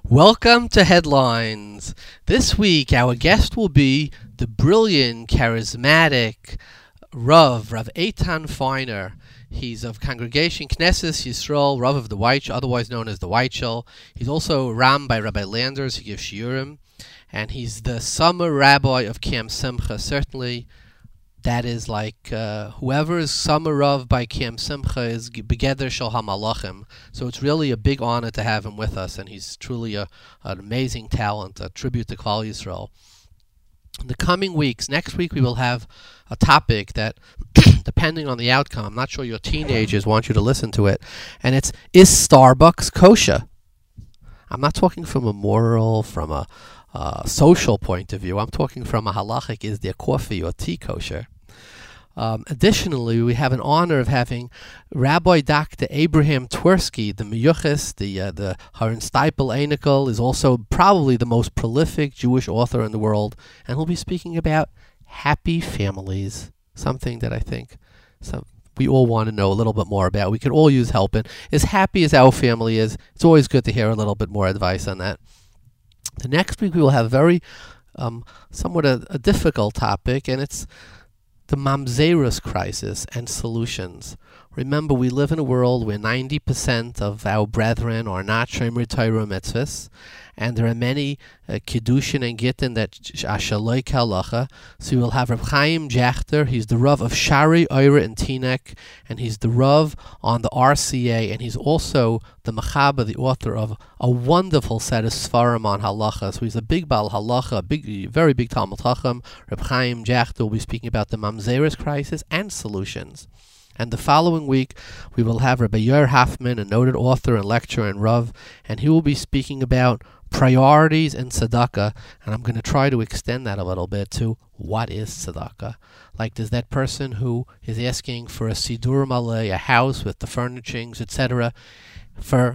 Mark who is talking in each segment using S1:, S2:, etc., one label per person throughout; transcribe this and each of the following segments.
S1: Welcome to Headlines. This week, our guest will be the brilliant, charismatic Rav Eitan Feiner. He's of Congregation Knesset Yisrael, Rav of the Weichel, otherwise known as the Weichel. He's also Ram by Rabbi Landers, who gives shiurim, and he's the summer rabbi of Camp Simcha. Certainly, that is like whoever is summer Rav by Camp Simcha is Begeder Shel HaMalachim. So it's really a big honor to have him with us, and he's truly an amazing talent, a tribute to Klal Yisrael. In the coming weeks, next week we will have a topic that, depending on the outcome, I'm not sure your teenagers want you to listen to it, and it's, is Starbucks kosher? I'm not talking from a moral, from a social point of view. I'm talking from a halachic, is their coffee or tea kosher? Additionally, we have an honor of having Rabbi Dr. Abraham Twersky, the Meyuches, the Haran Steipel Einikel, is also probably the most prolific Jewish author in the world, and he'll be speaking about happy families, something that I think we all want to know a little bit more about. We could all use help in. As happy as our family is, it's always good to hear a little bit more advice on that. The next week we will have very somewhat a difficult topic, and it's the Mamzerus crisis and solutions. Remember, we live in a world where 90% of our brethren are not Shomer Torah mitzvahs, and there are many Kiddushin and Gittin that are Shaloi Halacha. So you will have Reb Chaim Jachter. He's the Rav of Shari, Oira, and Teaneck, and he's the Rav on the RCA, and he's also the Mechaber, the author of a wonderful set of Sfarim on Halacha. So he's a big Baal Halacha, very big Talmud Chacham. Reb Chaim Jachter will be speaking about the Mamzerus crisis and solutions. And the following week, we will have Rabbi Yair Hoffman, a noted author and lecturer and Rav, and he will be speaking about priorities in tzedakah, and I'm going to try to extend that a little bit to what is tzedakah. Like, there's that person who is asking for a sidur maleh, a house with the furnishings, etc., for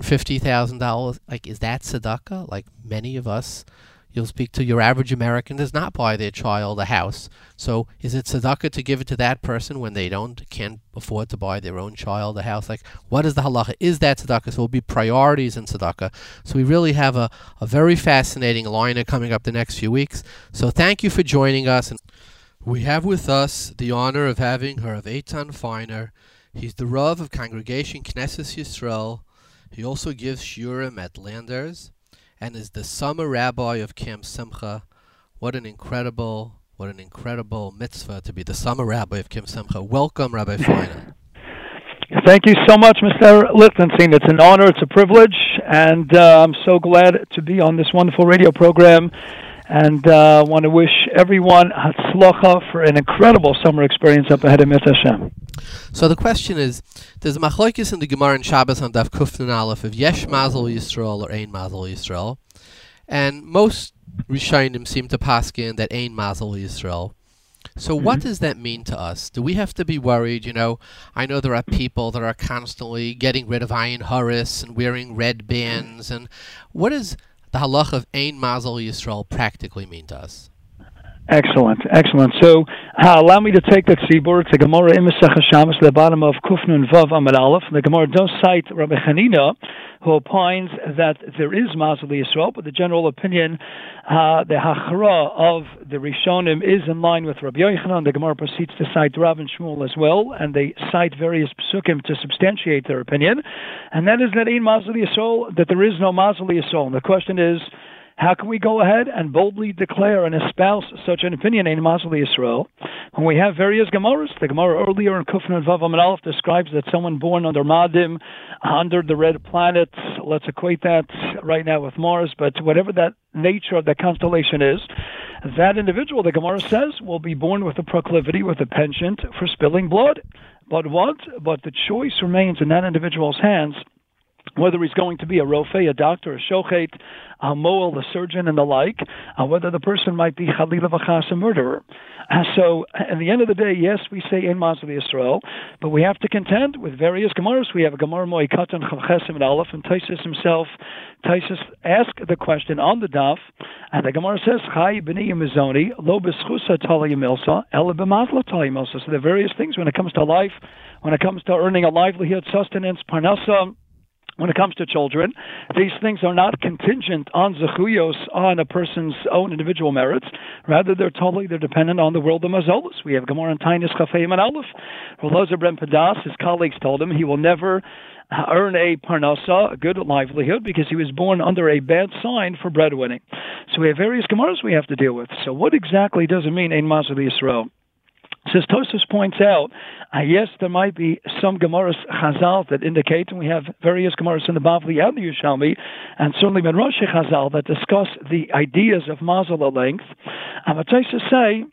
S1: $150,000. Like, is that tzedakah? Like, many of us, you'll speak to your average American, does not buy their child a house. So is it tzedakah to give it to that person when they can't afford to buy their own child a house? Like, what is the halacha? Is that tzedakah? So it will be priorities in tzedakah. So we really have a very fascinating lineup coming up the next few weeks. So thank you for joining us. And we have with us the honor of having Rav Eitan Feiner. He's the Rav of Congregation Knesset Yisrael. He also gives shiurim at Landers, and is the summer rabbi of Camp Simcha. What an incredible mitzvah to be the summer rabbi of Camp Simcha. Welcome, Rabbi Feiner.
S2: Thank you so much, Mr. Lichtenstein. It's an honor, it's a privilege, and I'm so glad to be on this wonderful radio program. And I want to wish everyone hatzlacha for an incredible summer experience up ahead of Mit Hashem.
S1: So the question is, there's a machlokes in the Gemara and Shabbos on Daf Kuf Nun Aleph of Yesh Mazel Yisrael or Ein Mazel Yisrael, and most Rishonim seem to paskin that Ein Mazel Yisrael. So what does that mean to us? Do we have to be worried? I know there are people that are constantly getting rid of Ayin Haris and wearing red bands, and what does the halach of Ein Mazel Yisrael practically mean to us?
S2: Excellent. So, allow me to take that tzibur. It's a Gemara in Masechah Shabbos, the bottom of Kuf Nun Vav Amud Aleph. The Gemara does cite Rabbi Chanina, who opines that there is Mazel Yisrael, but the general opinion, the Hachra of the Rishonim is in line with Rabbi Yochanan. The Gemara proceeds to cite Rav and Shmuel as well, and they cite various psukim to substantiate their opinion, and that is that in Mazel Yisrael, that there is no Mazel Yisrael. And the question is, how can we go ahead and boldly declare and espouse such an opinion in Mazel Yisrael when we have various Gemaras? The Gemara earlier in Kuf Nun Vav Amud Aleph describes that someone born under Madim, under the red planet, let's equate that right now with Mars, but whatever that nature of that constellation is, that individual, the Gemara says, will be born with a proclivity, with a penchant for spilling blood. But what? But the choice remains in that individual's hands, whether he's going to be a rofei, a doctor, a shochet, a moel, the surgeon, and the like, whether the person might be chalila v'chas, a murderer. So, at the end of the day, yes, we say Ein Mazel Yisrael, but we have to contend with various Gemaras. We have a Gemara Moikatan Chavchesim and Aleph, and Taisus himself, asked the question on the daf, and the Gemara says, Chai b'ni yimizoni, lo b'schusa tala yimilsa, ela b'mazla tala yimilsa. So there are various things when it comes to life, when it comes to earning a livelihood, sustenance, parnasa, when it comes to children, these things are not contingent on zechuyos, on a person's own individual merits. Rather, they're dependent on the world of mazolos. We have Gemara and Tainis Chafayim and Aleph. Rolozer ben Padas, his colleagues told him he will never earn a parnasa, a good livelihood, because he was born under a bad sign for breadwinning. So we have various Gemaras we have to deal with. So what exactly does it mean, Ein Mazal Yisrael? Says Tosfos points out, yes, there might be some Gemaras Chazal that indicate, and we have various Gemaras in the Bavli and the Yerushalmi, and certainly Midrash Chazal that discuss the ideas of Mazal at length. But Tosfos say,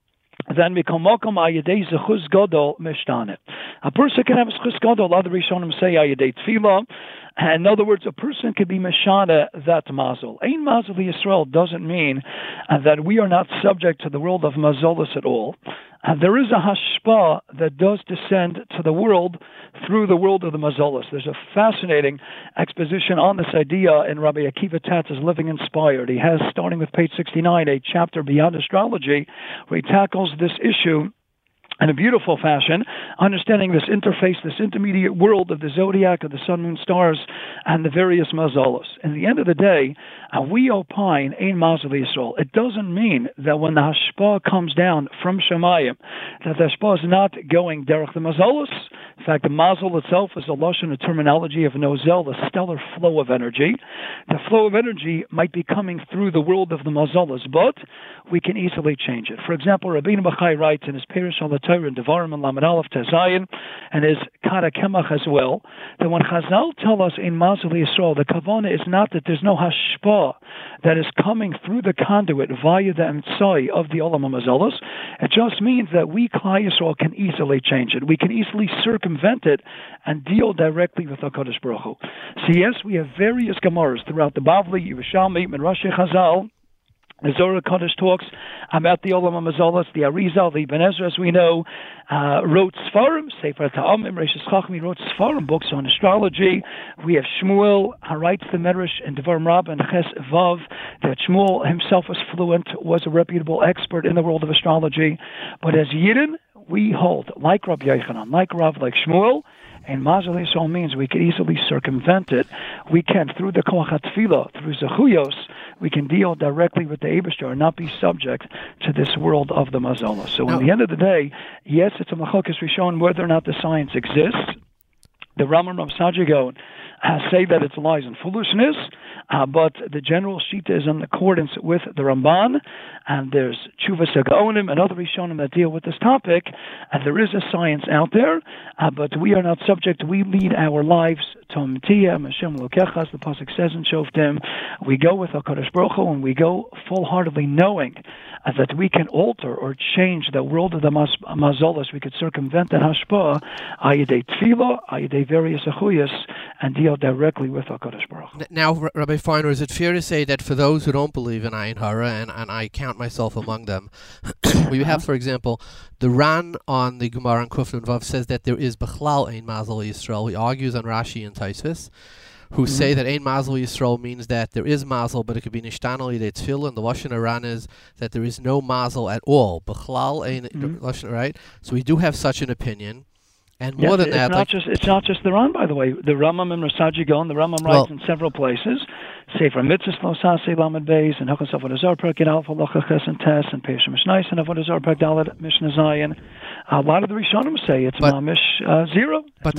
S2: then mikomokom ayedei zechus gadol mishtane. A person can have zechus gadol. Other Rishonim say ayedei tefillah. In other words, a person could be meshana that mazel. Ein Mazal Yisrael doesn't mean that we are not subject to the world of mazolos at all. There is a hashpa that does descend to the world through the world of the mazolos. There's a fascinating exposition on this idea in Rabbi Akiva Tatz's Living Inspired. He has, starting with page 69, a chapter beyond astrology, where he tackles this issue in a beautiful fashion, understanding this interface, this intermediate world of the zodiac, of the sun, moon, stars, and the various mazalos. In the end of the day, we opine, Ein Mazal Yisrael. It doesn't mean that when the hashpah comes down from Shemayim, that the hashpah is not going derech the mazalos. In fact, the mazal itself is a lashon, a terminology of nozel, the stellar flow of energy. The flow of energy might be coming through the world of the mazalos, but we can easily change it. For example, Rabbeinu Bachai writes in his Perush al Torah and Devarim and Lamed Aleph Tezayin and his Kara Kemach as well, that when Chazal tell us in Mazal Yisrael, the kavanah is not that there's no hashpah that is coming through the conduit via the emtsai of the Olam HaMazalos. It just means that we, Klal Yisrael, can easily change it. We can easily circumvent it and deal directly with HaKadosh Baruch Hu. So yes, we have various Gemaras throughout the Bavli, Yerushalmi, Midrash Chazal. The Zohar Kodesh talks about the Olam HaMazalos, the Arizal, the Ibn Ezra, as we know, wrote Sfarim, Sefer Ta'amim, Reishis Chachmi wrote Sfarim, books on astrology. We have Shmuel, who writes the Medrash and Devarim Rabbah and Ches Vav, that Shmuel himself was fluent, was a reputable expert in the world of astrology. But as Yidden, we hold, like Rabbi Yochanan, like Rav, like Shmuel, and Mazal Yisrael means we can easily circumvent it. We can, through the Koach HaTfilah, through Zechuyos, we can deal directly with the Eibishter and not be subject to this world of the Mazalah. So in the end of the day, yes, it's a Machokas Rishon whether or not the science exists. The Rambam Rav Saadia Gaon say that it's lies and foolishness, but the general shita is in accordance with the Ramban, and there's Chuvas HaGaonim and other Rishonim that deal with this topic, and there is a science out there, but we are not subject. We lead our lives Tom Tia, Hashem Lokechas, the Pasuk says in Shoftim. We go with HaKadosh Baruch Hu, and we go full-heartedly knowing that we can alter or change the world of the Mazolos. We could circumvent the Hashpah, Ayidei Tefillah, Ayidei various Achuyas, and deal directly with HaKadosh Baruch Hu.
S1: Now, Rabbi Feiner, is it fair to say that for those who don't believe in Ayin Hara, and I count myself among them, we have, for example, the Ran on the Gemara and Kuf Nun Vav says that there is Bechlal Ein Mazal Yisrael. He argues on Rashi and Tosfos, who say that Ein Mazal Yisrael means that there is Mazal, but it could be Nishtanel Yidei Tefillah, and the Lashon Haran is that there is no Mazal at all. Bechlal Ein Lashon, right? So we do have such an opinion. And more than that,
S2: it's not just the Ran, by the way. The Rambam and Rav Saadia Gaon, the Rambam writes in several places. Sefer Mitzvos Lo Sasei Lamed Beis, and Hilchos Avodah Zarah Perek Alpha Halacha Ches and Tes, and Peiros Mishnayos and Avodah Zarah Perek Dalet Mishnah Zayin. A lot of the Rishonim say it's mamish zero.
S1: But the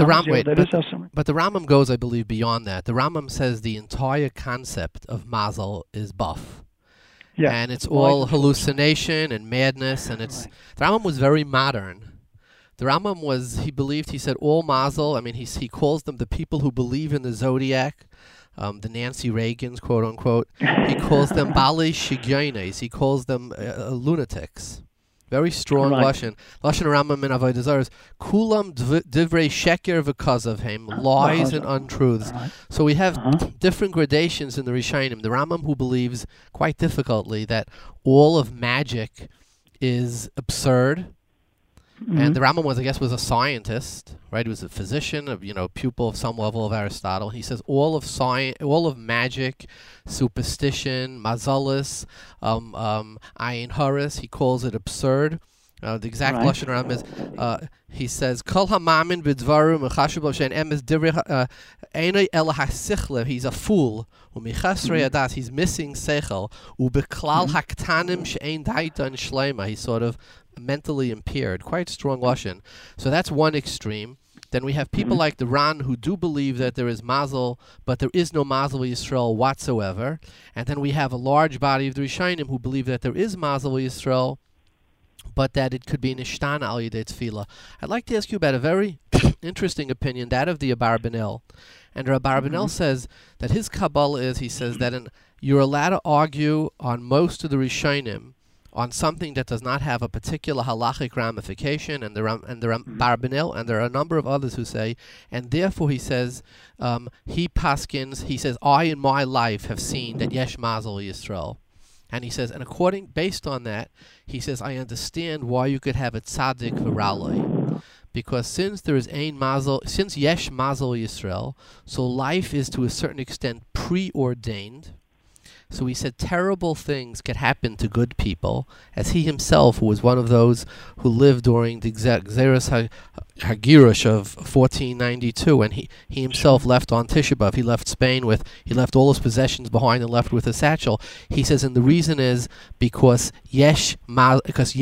S1: Rambam goes, I believe, beyond that. The Rambam says the entire concept of Mazel is buff. Yeah, and it's all hallucination and madness, and it's the Rambam was very modern. The Rambam he said all Mazel, I mean, he calls them the people who believe in the zodiac, the Nancy Reagans, quote unquote. He calls them Bali Shigyones. He calls them lunatics. Very strong Lashon. Lashon Rambam in Avodah Zarah is Kulam divrei sheker v'kazavhem, lies and untruths. So we have different gradations in the Rishonim. The Rambam who believes quite difficultly that all of magic is absurd. And the Rambam was a scientist, right? He was a physician, pupil of some level of Aristotle. He says all of science, all of magic, superstition, mazalis, ayin haris, he calls it absurd. The exact lashon haram is he says Kol hamamin b'dvarim mechashav lo she'en emes divrei einay ela hasichlev. He's a fool. U'michasrei adas. He's missing seichel. U'beklal haktanim she'en daita and shleima. He's sort of mentally impaired. Quite strong lashon. So that's one extreme. Then we have people like the Ran who do believe that there is mazel, but there is no mazel Yisrael whatsoever. And then we have a large body of the Rishonim who believe that there is mazel Yisrael, but that it could be nishtana al yedei tefillah. I'd like to ask you about a very interesting opinion, that of the Abarbanel. And Abarbanel says that his Kabbalah is, he says that you're allowed to argue on most of the Rishonim on something that does not have a particular halachic ramification, and the Abarbanel, and there are a number of others who say, and therefore he says, he paskins, he says, I in my life have seen that yesh mazel Yisrael. And he says, and based on that, he says, I understand why you could have a tzaddik v'raloi. Because since there is ein mazel, since yesh mazel Yisrael, so life is to a certain extent preordained. So he said terrible things could happen to good people, as he himself was one of those who lived during the Xeris Hagirush of 1492, and he himself left on Tisha B'Av. He left Spain he left all his possessions behind and left with a satchel. He says, and the reason is because yesh mazel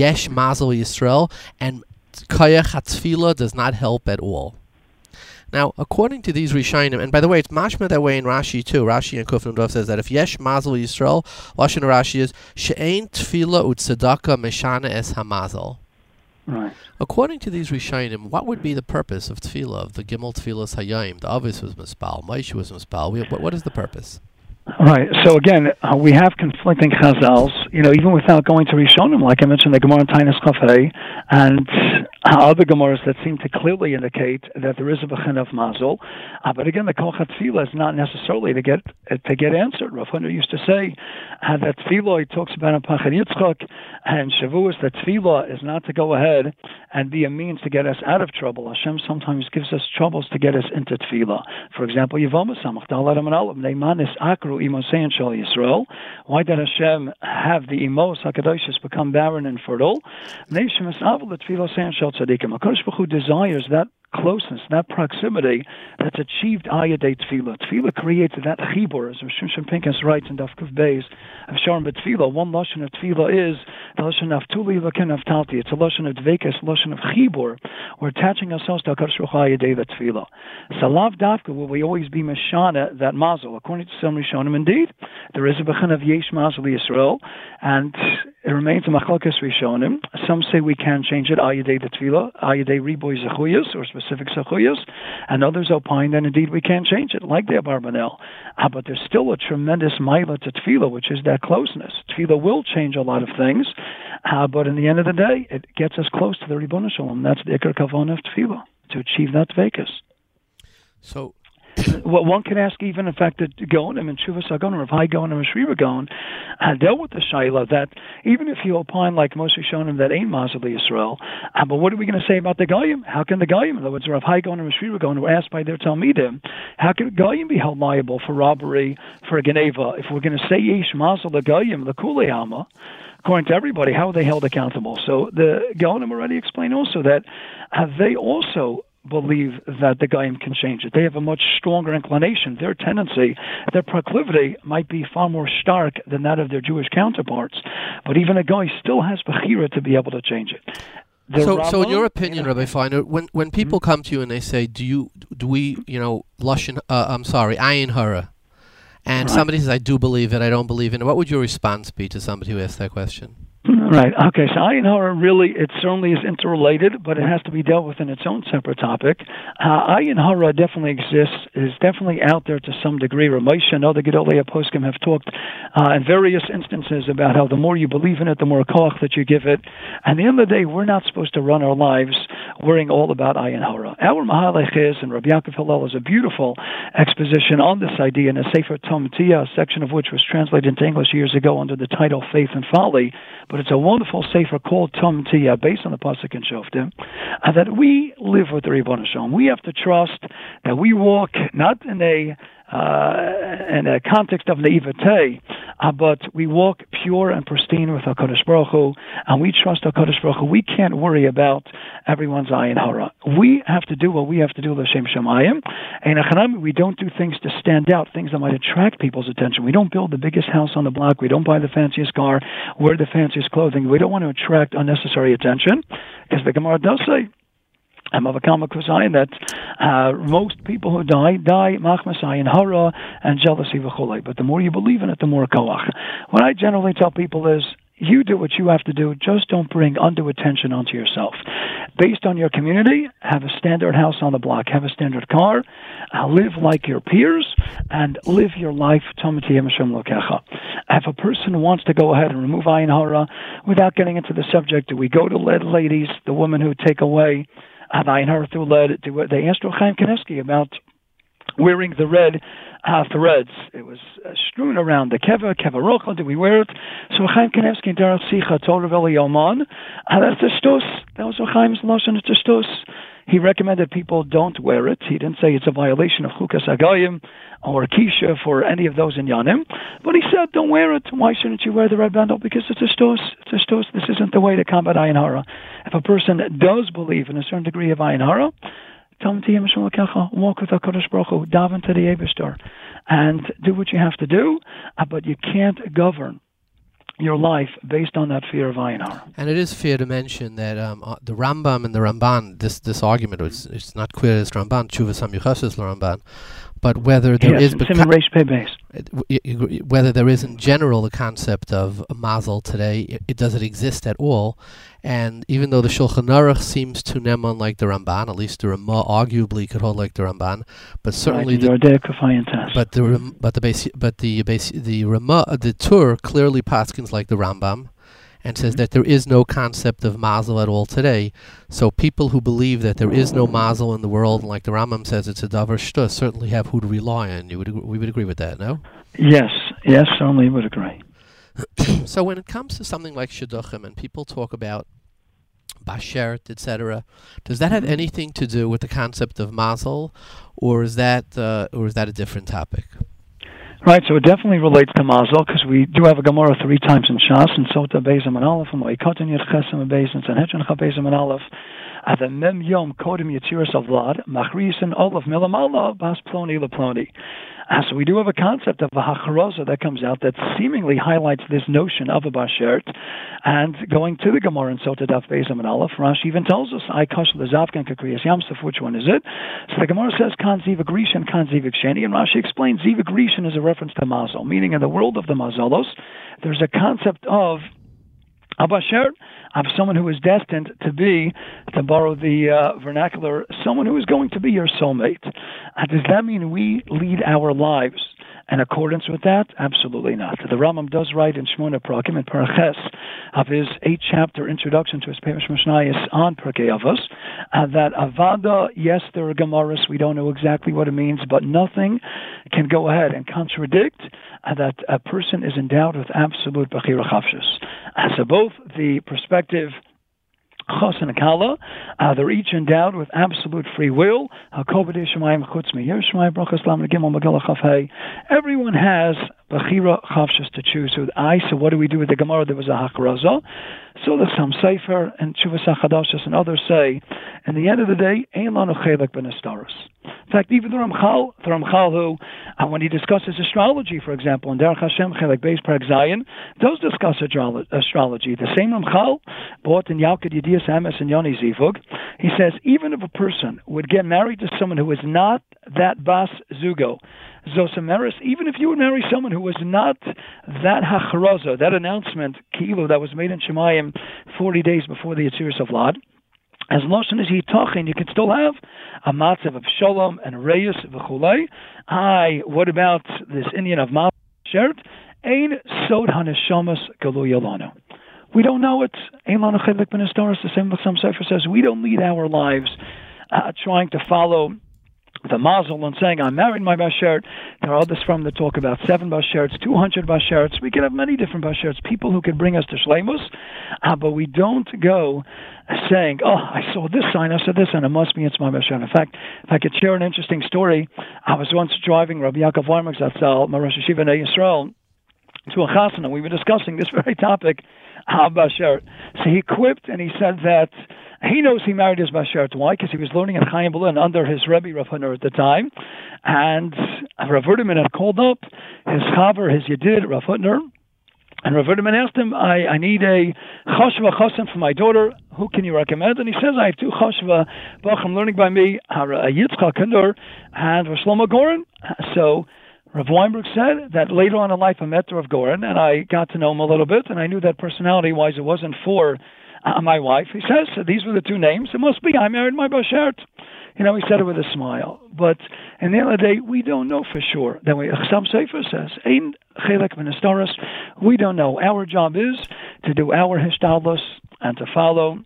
S1: Yisrael, and Kayach HaTfilah does not help at all. Now, according to these Rishonim, and by the way, it's mashma that way in Rashi too. Rashi and Kuf Nun Dov says that if yesh mazel Yisrael, lashon Rashi is she'ein tefillah u'tzedakah meshana es hamazel.
S2: Right.
S1: According to these Rishonim, what would be the purpose of tefillah, of the Gimel Tefillas Hayayim? The Avis was mispal, Moshe was mispal. What is the purpose?
S2: Right. So again, we have conflicting chazals. Even without going to Rishonim, like I mentioned, the Gemara in Tainis Chafei, and other Gemaras that seem to clearly indicate that there is a bechin of mazel. But again, the kol tefillah is not necessarily to get answered. Rav Huna used to say that tefillah, he talks about in Pachad Yitzchak and Shavuos, that tefillah is not to go ahead and be a means to get us out of trouble. Hashem sometimes gives us troubles to get us into tefillah. For example, Yevamos Samach Dalet Amud Aleph Neimanis Akru Imosein Shal Yisrael. Why did Hashem have the Imos Hakadoshis become barren and fertile? Neishem Esavel the Tefillah Sein Shal Tzadikim. HaKadosh Baruch Hu desires that closeness, that proximity that's achieved ayadei tefillah. Tefillah creates that chibur, as Rosh Shimshon Pinkas writes in Daf Kuf Beis of Sharm B'Tefillah. One lashon of tefillah is the lashon of tuli v'ken of talti. It's a lashon of dvekes, lashon of chibur. We're attaching ourselves to HaKadosh Baruch Hu ayadei the tefillah. So lav dafka will we always be meshana that mazel. According to some Rishonim, indeed, there is a bechin of yesh mazel Yisrael, and it remains a machlokes Rishonim. Some say we can change it ayadei the tefillah, ayadei riboy zechuyos, or specific zechuyos, and others opine that indeed we can change it, like the Abarbanel. But there's still a tremendous maila to tefillah, which is that closeness. Tefillah will change a lot of things, but in the end of the day, it gets us close to the Ribono Shalom. That's the Iker Kavon of tefillah, to achieve that vekas.
S1: So,
S2: well, one can ask even, in fact, that Gaonim and Shuvas Hagonim, Rav Hai Gaon and Shriva Gaon, dealt with the Shaila that even if you opine like most Rishonim that ain't Mazel Yisrael, but what are we going to say about the Goyim? How can the Goyim, in other words, Rav Hai Gaon and Shriva Gaon were asked by their Talmidim, how can Goyim be held liable for robbery, for a Geneva? If we're going to say Yesh Mazel the Goyim, the Kulei Hama, according to everybody, how are they held accountable? So the Gaonim already explained also that they also believe that the Goyim can change it. They have a much stronger inclination. Their tendency, their proclivity might be far more stark than that of their Jewish counterparts. But even a Goy still has Bechira to be able to change it.
S1: So in your opinion, Rabbi Feiner, when people come to you and they say, do we, Lashon, Ayin Hara, and somebody says, I do believe it, I don't believe it, what would your response be to somebody who asks that question?
S2: Right. Okay. So Ayin Hara really, it certainly is interrelated, but it has to be dealt with in its own separate topic. Ayin Hara definitely exists, is definitely out there to some degree. Ramosha and other Gedolei Poskim have talked in various instances about how the more you believe in it, the more koach that you give it. And at the end of the day, we're not supposed to run our lives worrying all about Ayin Hara. Our Mahalech is, and Rabbi Yaakov Hillel is a beautiful exposition on this idea in a Sefer Tom Tia, a section of which was translated into English years ago under the title Faith and Folly. But it's a wonderful sefer called Tom Tia, based on the pasuk in Shoftim, that we live with the Ribono Shalom. We have to trust that we walk not in a context of naivete, but we walk pure and pristine with HaKadosh Baruch Hu, and we trust HaKadosh Baruch Hu. We can't worry about everyone's ayin hara. We have to do what we have to do, l'shem shamayim. And we don't do things to stand out, things that might attract people's attention. We don't build the biggest house on the block. We don't buy the fanciest car, wear the fanciest clothing. We don't want to attract unnecessary attention, because the Gemara does say, that most people who die machmas ayin hara and jealousy v'chulei. But the more you believe in it, the more koach. What I generally tell people is, you do what you have to do. Just don't bring undue attention onto yourself. Based on your community, have a standard house on the block, have a standard car, live like your peers, and live your life. If a person wants to go ahead and remove ayin hara, without getting into the subject, do we go to lead ladies, the women who take away ayin hara through lead? They asked Chaim Kanievsky about wearing the red threads. It was strewn around the keva rochel. Did we wear it? So Chaim Kanievsky in Derech Sicha told Rav Eli Yoman, that's a shtus. That was Chaim's lashon. It's a shtus. He recommended people don't wear it. He didn't say it's a violation of Chukas Agayim or Kisha for any of those in Yanim, but he said don't wear it. Why shouldn't you wear the red bundle? Because it's a shtus. It's a shtus. This isn't the way to combat ayin hara. If a person does believe in a certain degree of ayin hara, walk with HaKadosh Baruch Hu, daven to the Eibishter, and do what you have to do, but you can't govern your life based on that fear of ayin hara.
S1: And it is fair to mention that the Rambam and the Ramban, this argument, it's not clear as Ramban, Tshuvas HaMiuchasos Ramban, but whether there is whether there is in general the concept of a mazel today, does it exist at all? And even though the Shulchan Aruch seems to neman like the Ramban, at least the Ramah arguably could hold like the Ramban, but certainly the Ramah, the Tur clearly paskins like the Rambam, and says that there is no concept of mazel at all today. So people who believe that there is no mazel in the world, and like the Rambam says it's a davar shtus, certainly have who to rely on. We would agree with that, no?
S2: Yes, certainly would agree.
S1: So when it comes to something like shidduchim and people talk about bashert, etc., does that have anything to do with the concept of mazel, or is that a different topic?
S2: Right, so it definitely relates to mazel, because we do have a Gemara 3 times in Shas, and Sota Beis and Aleph, and Moikotin Yud Chesem and Beis and Sanhedrin Chabeis and Aleph. At the Mem Yom Kodim Yitziras of Vlad, Machrisen Olav Milamala Bas Ploni Laploni. So we do have a concept of a hacharoza that comes out that seemingly highlights this notion of a bashert. And going to the Gemara in Sota Daf Beis and Aleph, Rashi even tells us, I kash lezavkan kakriyas yamsuf, which one is it? So the Gemara says, kan ziva grishan, kan ziva ksheni, and Rashi explains ziva grishan is a reference to mazel, meaning in the world of the mazalos, there's a concept of a bashert, of someone who is destined to be, to borrow the vernacular, someone who is going to be your soulmate. Does that mean we lead our lives in accordance with that? Absolutely not. The Rambam does write in Shmona Prakim, in Paraches, of his 8-chapter introduction to his Perish Mishnayos on Perkei Avos, that Avada, yes, there are Gemaras, we don't know exactly what it means, but nothing can go ahead and contradict that a person is endowed with absolute Bechira Chavshus. So both the perspective Chos and Kala, they're each endowed with absolute free will. Everyone has Bechira Chavshus to choose. So what do we do with the Gemara? There was a Hachraza. So the Sam Sefer and Tshuvas HaChadashos and others say, in the end of the day, Ein lanu chelek b'nestaros. In fact, even the Ramchal who, when he discusses astrology, for example, in Derech Hashem Chelek Beis Perek Zayin, does discuss astrology. The same Ramchal, bought in Yalkut Yedias Emes and Yoni Zivug, he says, even if a person would get married to someone who is not that Bas Zugo, Zosameris, even if you would marry someone who was not that Hacharaza, that announcement, Ki'ilu, that was made in Shemayim 40 days before the Yetziras of Vlad, as loshen as yitachin, you can still have a matzav of shalom and reyes v'chulei. What about this Indian of Mashert? Ein sod haneshamas galu yalanu. We don't know it. Ein lanu chedek b'nestaros. The same Sam Sefer says we don't lead our lives trying to follow the mazel and saying, I'm married my bashert. There are others from that talk about 7 basherts, 200 basherts. We can have many different basherts, people who can bring us to shleimus, but we don't go saying, I saw this sign, I saw this, and it must be it's my bashert. In fact, if I could share an interesting story, I was once driving Rabbi Yaakov Warmach Zatzal, my Rosh Hashiva Nei Yisrael, to a chasana. We were discussing this very topic, Bashert. So he quipped and he said that he knows he married his Bashert. Why? Because he was learning in Chaim Berlin under his Rebbe Rav Hutner at the time, and Rav Ruderman had called up his chaver, his yedid Rav Hutner, and Rav Ruderman asked him, I need a chashva chosim for my daughter. Who can you recommend? And he says, I have two chashva bachim learning by me, Yitzchak Kinder and Shlomo Goren. So Rav Weinberg said that later on in life I met Rav Goren, and I got to know him a little bit, and I knew that personality-wise it wasn't for my wife. He says, so these were the two names. It must be I married my Bashert. He said it with a smile. But in the end of the day, we don't know for sure. Then Chassam Sefer says, Ein chelek min hastaros. We don't know. Our job is to do our hishtadlus and to follow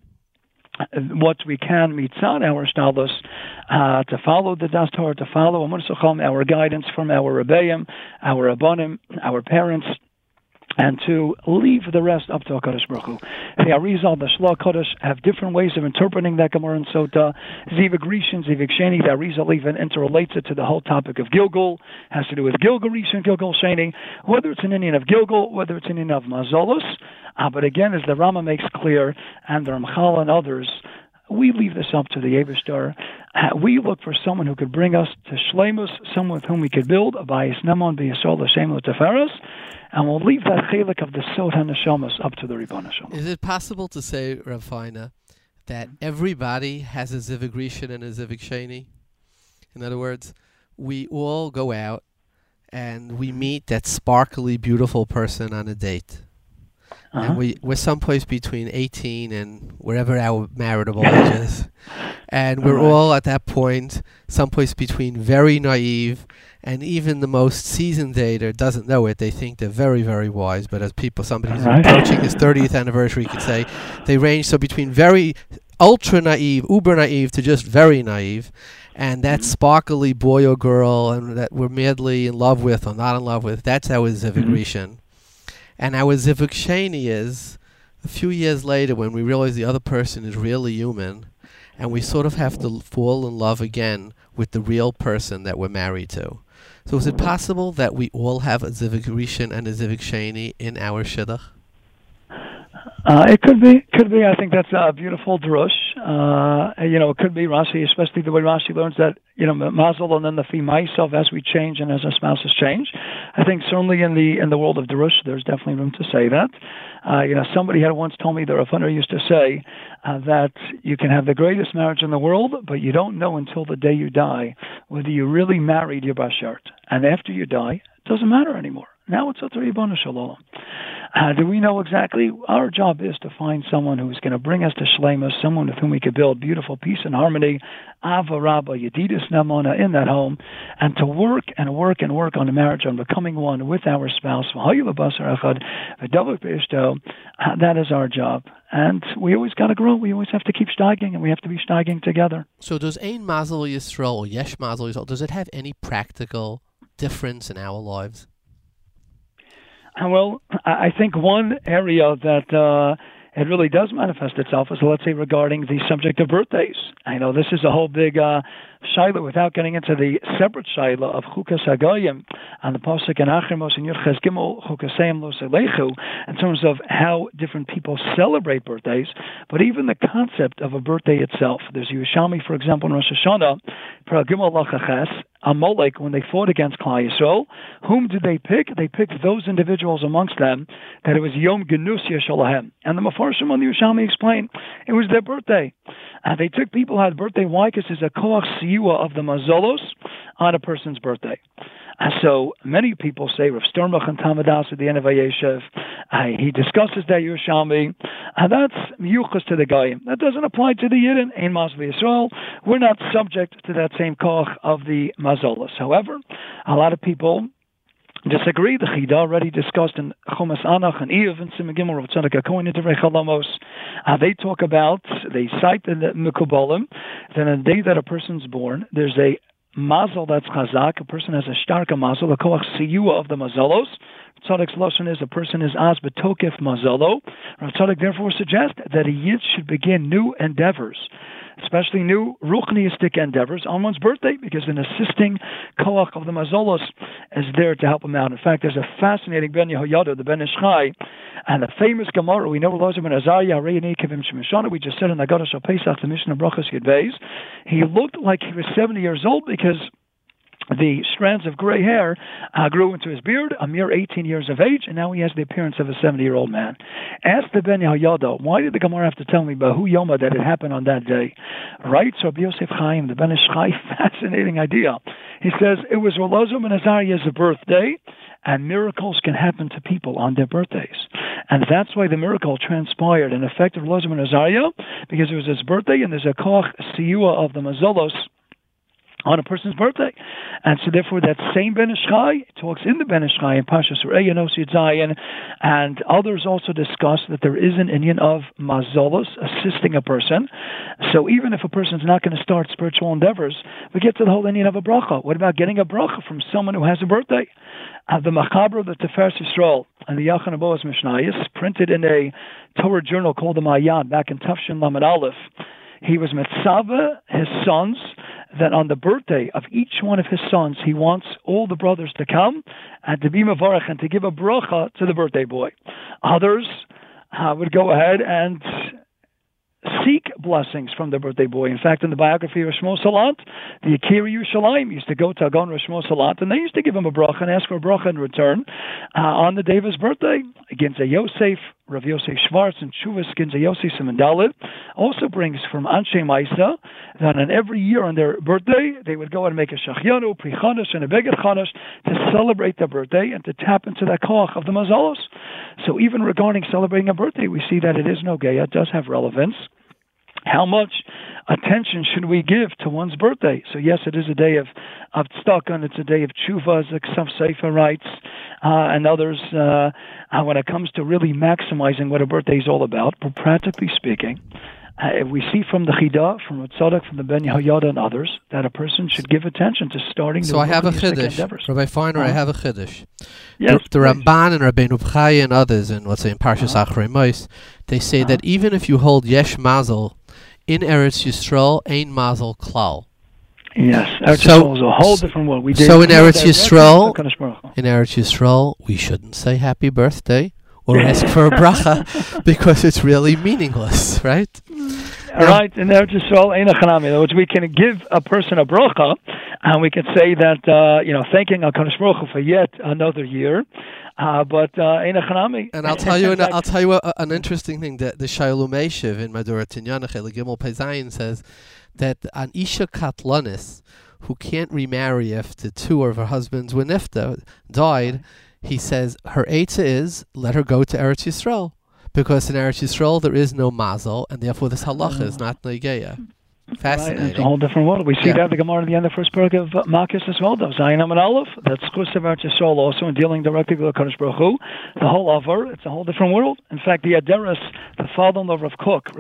S2: what we can mitzad our hishtadlus, to follow the Das Torah, to follow our guidance from our Rebbeim, our Rabbanim, our parents, and to leave the rest up to HaKadosh Baruch Hu. The Arizal, the Shloh Kodesh have different ways of interpreting that Gemara and Sota. Zivik Rishon, Zivik Sheni, the Arizal even interrelates it to the whole topic of Gilgul, has to do with Gilgul Rishon, Gilgul Sheni, whether it's an Indian of Gilgul, whether it's an Indian of Mazolos. But again, as the Rama makes clear, and the Ramchal and others, we leave this up to the Eibishter. We look for someone who could bring us to Shleimus, someone with whom we could build a Bayis Nemon, B'Yisrael, L'Shem L'Teferes, and we'll leave that chelik of the Sod HaNeshamas up to the Ribbon Hashem.
S1: Is it possible to say, Rav Feiner, that everybody has a Zivik Rishon and a Zivik Sheni? In other words, we all go out and we meet that sparkly, beautiful person on a date. And we're someplace between 18 and wherever our marital age is. And we're all at that point someplace between very naive and even the most seasoned dater doesn't know it. They think they're very, very wise. But as somebody who's approaching his 30th anniversary could say, they range so between very ultra naive, uber naive to just very naive. And that sparkly boy or girl and that we're madly in love with or not in love with, that's our Zivik Rishon. And our Zivuk Sheni is a few years later when we realize the other person is really human and we sort of have to fall in love again with the real person that we're married to. So is it possible that we all have a Zivuk Rishon and a Zivuk Sheni in our Shidduch?
S2: It could be. I think that's a beautiful drush. It could be Rashi, especially the way Rashi learns that, Mazel and then the Fi Ma'asav as we change and as our spouses change. I think certainly in the world of drush, there's definitely room to say that. Somebody had once told me that Rav Hutner used to say that you can have the greatest marriage in the world, but you don't know until the day you die whether you really married your Bashert. And after you die, it doesn't matter anymore. Now it's Otzar Yibana Shalom. Do we know exactly? Our job is to find someone who's going to bring us to Shleimus, someone with whom we could build beautiful peace and harmony, Ava Rabba, Yedidus Namona in that home, and to work and work and work on the marriage, on becoming one with our spouse. That is our job. And we always got to grow. We always have to keep steiging, and we have to be steiging together.
S1: So does Ein Mazel Yisrael or Yesh Mazel Yisrael, does it have any practical difference in our lives?
S2: Well, I think one area that it really does manifest itself is, let's say, regarding the subject of birthdays. I know this is a whole big shaila without getting into the separate shaila of Chukas Hagayim and the Pasuk in Achrimos and Yurches Gimel Chukasayim Lo Selechu in terms of how different people celebrate birthdays, but even the concept of a birthday itself. There's Yerushalmi, for example, in Rosh Hashanah, Pra Gimel Lachaches, Amalek, when they fought against Klal Yisrael, whom did they pick? They picked those individuals amongst them that it was Yom Genusya Shalahem. And the Mefarshim on the Yerushalmi explained it was their birthday. They took people who had birthday. Why? Because there's a koach siyua of the mazolos on a person's birthday. So many people say, Rav Sternbach and Tamadas at the end of Vayeshev, he discusses that Yerushalmi. That's miyuchas to the Goyim. That doesn't apply to the Yidden. Ein Mazel Yisrael. We're not subject to that same koach of the mazolos. However, a lot of people disagree. The Chida already discussed in Chumas Anach and Eiv and Simon Gimel Rav Tzadok HaKohen in Divrei Chalamos. They talk about, they cite in the Mekubalim, that on the day that a person's born, there's a mazel that's chazak. A person has a starka mazel, a koach siyua of the mazalos, Tzadik's lashon is a person is az betokef mazalo. Rav Tzadik therefore suggests that a yid should begin new endeavors, especially new ruchniistic endeavors on one's birthday, because an assisting koach of the mazolos is there to help him out. In fact, there's a fascinating Ben Yehoyada, the Ben Ish Chai, and the famous Gemara. We know Elazar ben Azariah, Reini Kivim Shemishana. We just said in Agadah Shal Pesach, the Mishnah Brachos Yud Beis, he looked like he was 70 years old because the strands of gray hair grew into his beard, a mere 18 years of age, and now he has the appearance of a 70-year-old man. Ask the Ben Yehoyada, why did the Gemara have to tell me Bahu Yoma that it happened on that day? Right? So Rabbi Yosef Chaim, the Ben Ish Chai, fascinating idea. He says it was Elazar ben Azariah's birthday, and miracles can happen to people on their birthdays. And that's why the miracle transpired in effect of Elazar ben Azariah, because it was his birthday, and there's a koach siyua of the mazolos on a person's birthday. And so therefore that same Ben Ish Chai talks in the Ben Ish Chai in Pashas Re'eh Yossi Zayin, and others also discuss that there is an inyan of mazolos, assisting a person. So even if a person's not going to start spiritual endeavors, we get to the whole inyan of a bracha. What about getting a bracha from someone who has a birthday? The Machaber, the Tiferes Yisrael, and the Yachan Aboas Mishnayos, printed in a Torah journal called the Mayan back in Tafshin Lamed Aleph, he was metzaveh his sons that on the birthday of each one of his sons, he wants all the brothers to come and to be mavarach and to give a bracha to the birthday boy. Others would go ahead and seek blessings from the birthday boy. In fact, in the biography of Shmuel Salant, the Akira Yerushalayim used to go to Agon Shmuel Salant, and they used to give him a bracha and ask for a bracha in return on the day of his birthday. Ginza Yosef, Rav Yosef Schwartz, and Shuvas Ginza Yosef Simendalit also brings from Anshe Maisa that on every year on their birthday, they would go and make a Shachianu, Pri Chanash, and a Beged Chanash to celebrate their birthday and to tap into that koach of the mazalos. So even regarding celebrating a birthday, we see that it is no geya, it does have relevance. How much attention should we give to one's birthday? So yes, it is a day of tzedakah, and it's a day of tshuva, as the Ksav Sefer writes, and others, when it comes to really maximizing what a birthday is all about. But practically speaking, we see from the Chida, from Tzadok, from the Ben Yehoyada and others, that a person should give attention to starting the
S1: I have a chiddush.
S2: Endeavors.
S1: Rabbi Feiner, I have a chiddush.
S2: Yes,
S1: the Ramban and Rabbeinu Bchai and others, and let's say in Parshas Achrei Mos, they say that even if you hold Yesh Mazel, in Eretz Yisrael, Ein Mazel Klal.
S2: Yes, Eretz Yisrael is a whole different world.
S1: So in Eretz Yisrael, we shouldn't say happy birthday or ask for a bracha because it's really meaningless, right?
S2: Right, in Eretz Yisrael, Ein Achanami. In other words, we can give a person a bracha, and we can say that, thanking HaKadosh Baruch Hu for yet another year. But Ein Achanami.
S1: And I'll tell you an interesting thing that the Shailum Eshev in Madura Tinyana Chele Gimel Pezayin says that an Isha Katlanis who can't remarry after two of her husbands when Nifta died, he says her eitzah is let her go to Eretz Yisrael, because in Eretz Yisrael there is no mazel, and therefore this halacha is not negeya. Fascinating.
S2: Right, it's a whole different world. We see that the Gemara at the end of the first parak of Makis as well, though. Zayin Amid Aleph, that's Chus of Eretz Yisrael also, and dealing directly with the Kadosh Baruch Hu. The whole Avar, it's a whole different world. In fact, the Aderes, the father-in-law of Kook, the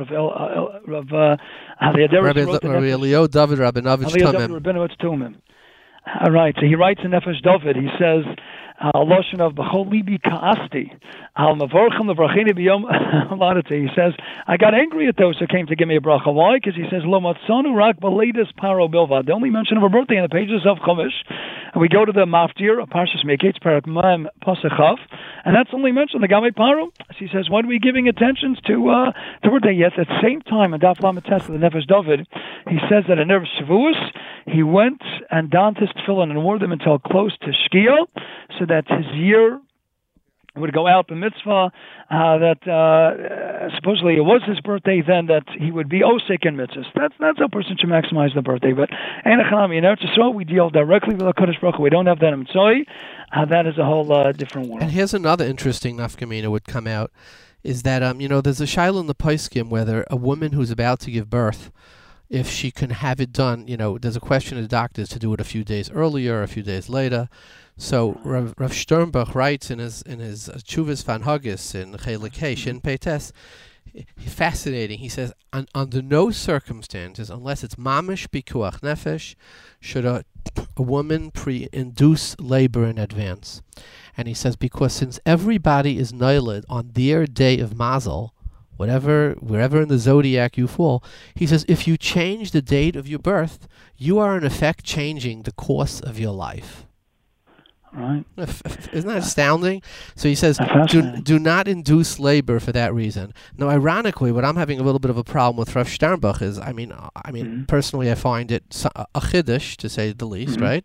S2: Aderes
S1: Rabbi Elio David Rabinovich Tumim.
S2: All right, so he writes in Nefesh David, he says, Lashon of B'chol Libi Ka'asti, Al Mavorchem Levrachini B'yom Ladati. He says, I got angry at those who came to give me a bracha. Why? Because he says, Lo Matzonu Rak B'Leidas Paro Bilvad. The only mention of a birthday in the pages of Chumash. And we go to the Maftir of Parshas Miketz, Parak Mem Pasechav, and that's only mentioned the Gamei Paro. So he says, why are we giving attention to birthday? Yet at the same time, in Daf Lamed Tes of the Nefesh David, he says that in Erev Shavuos, he went and donned his tefillin and wore them until close to Shkia, so that his year would go out in mitzvah, that supposedly it was his birthday then, that he would be osek in mitzvahs. That's how a person should maximize the birthday. But in Eretz Yisrael, we deal directly with the Kadosh Baruch Hu. We don't have that in Mitzvah. That is a whole different world.
S1: And here's another interesting nafkamina would come out, is that there's a shaila in the Poskim whether a woman who's about to give birth, if she can have it done, there's a question of the doctors to do it a few days earlier, a few days later. So Rav Sternbach writes in his Chuvas Van Hagis in Chelik Hey Shin Peites, fascinating. He says, under no circumstances, unless it's mamish pikuach nefesh, should a woman induce labor in advance. And he says, because since everybody is noiled on their day of mazel, wherever in the zodiac you fall, he says, if you change the date of your birth, you are in effect changing the course of your life.
S2: Right.
S1: Isn't that astounding? So he says, do not induce labor for that reason. Now, ironically, what I'm having a little bit of a problem with Rav Sternbuch is, personally, I find it a chiddush, to say the least, right?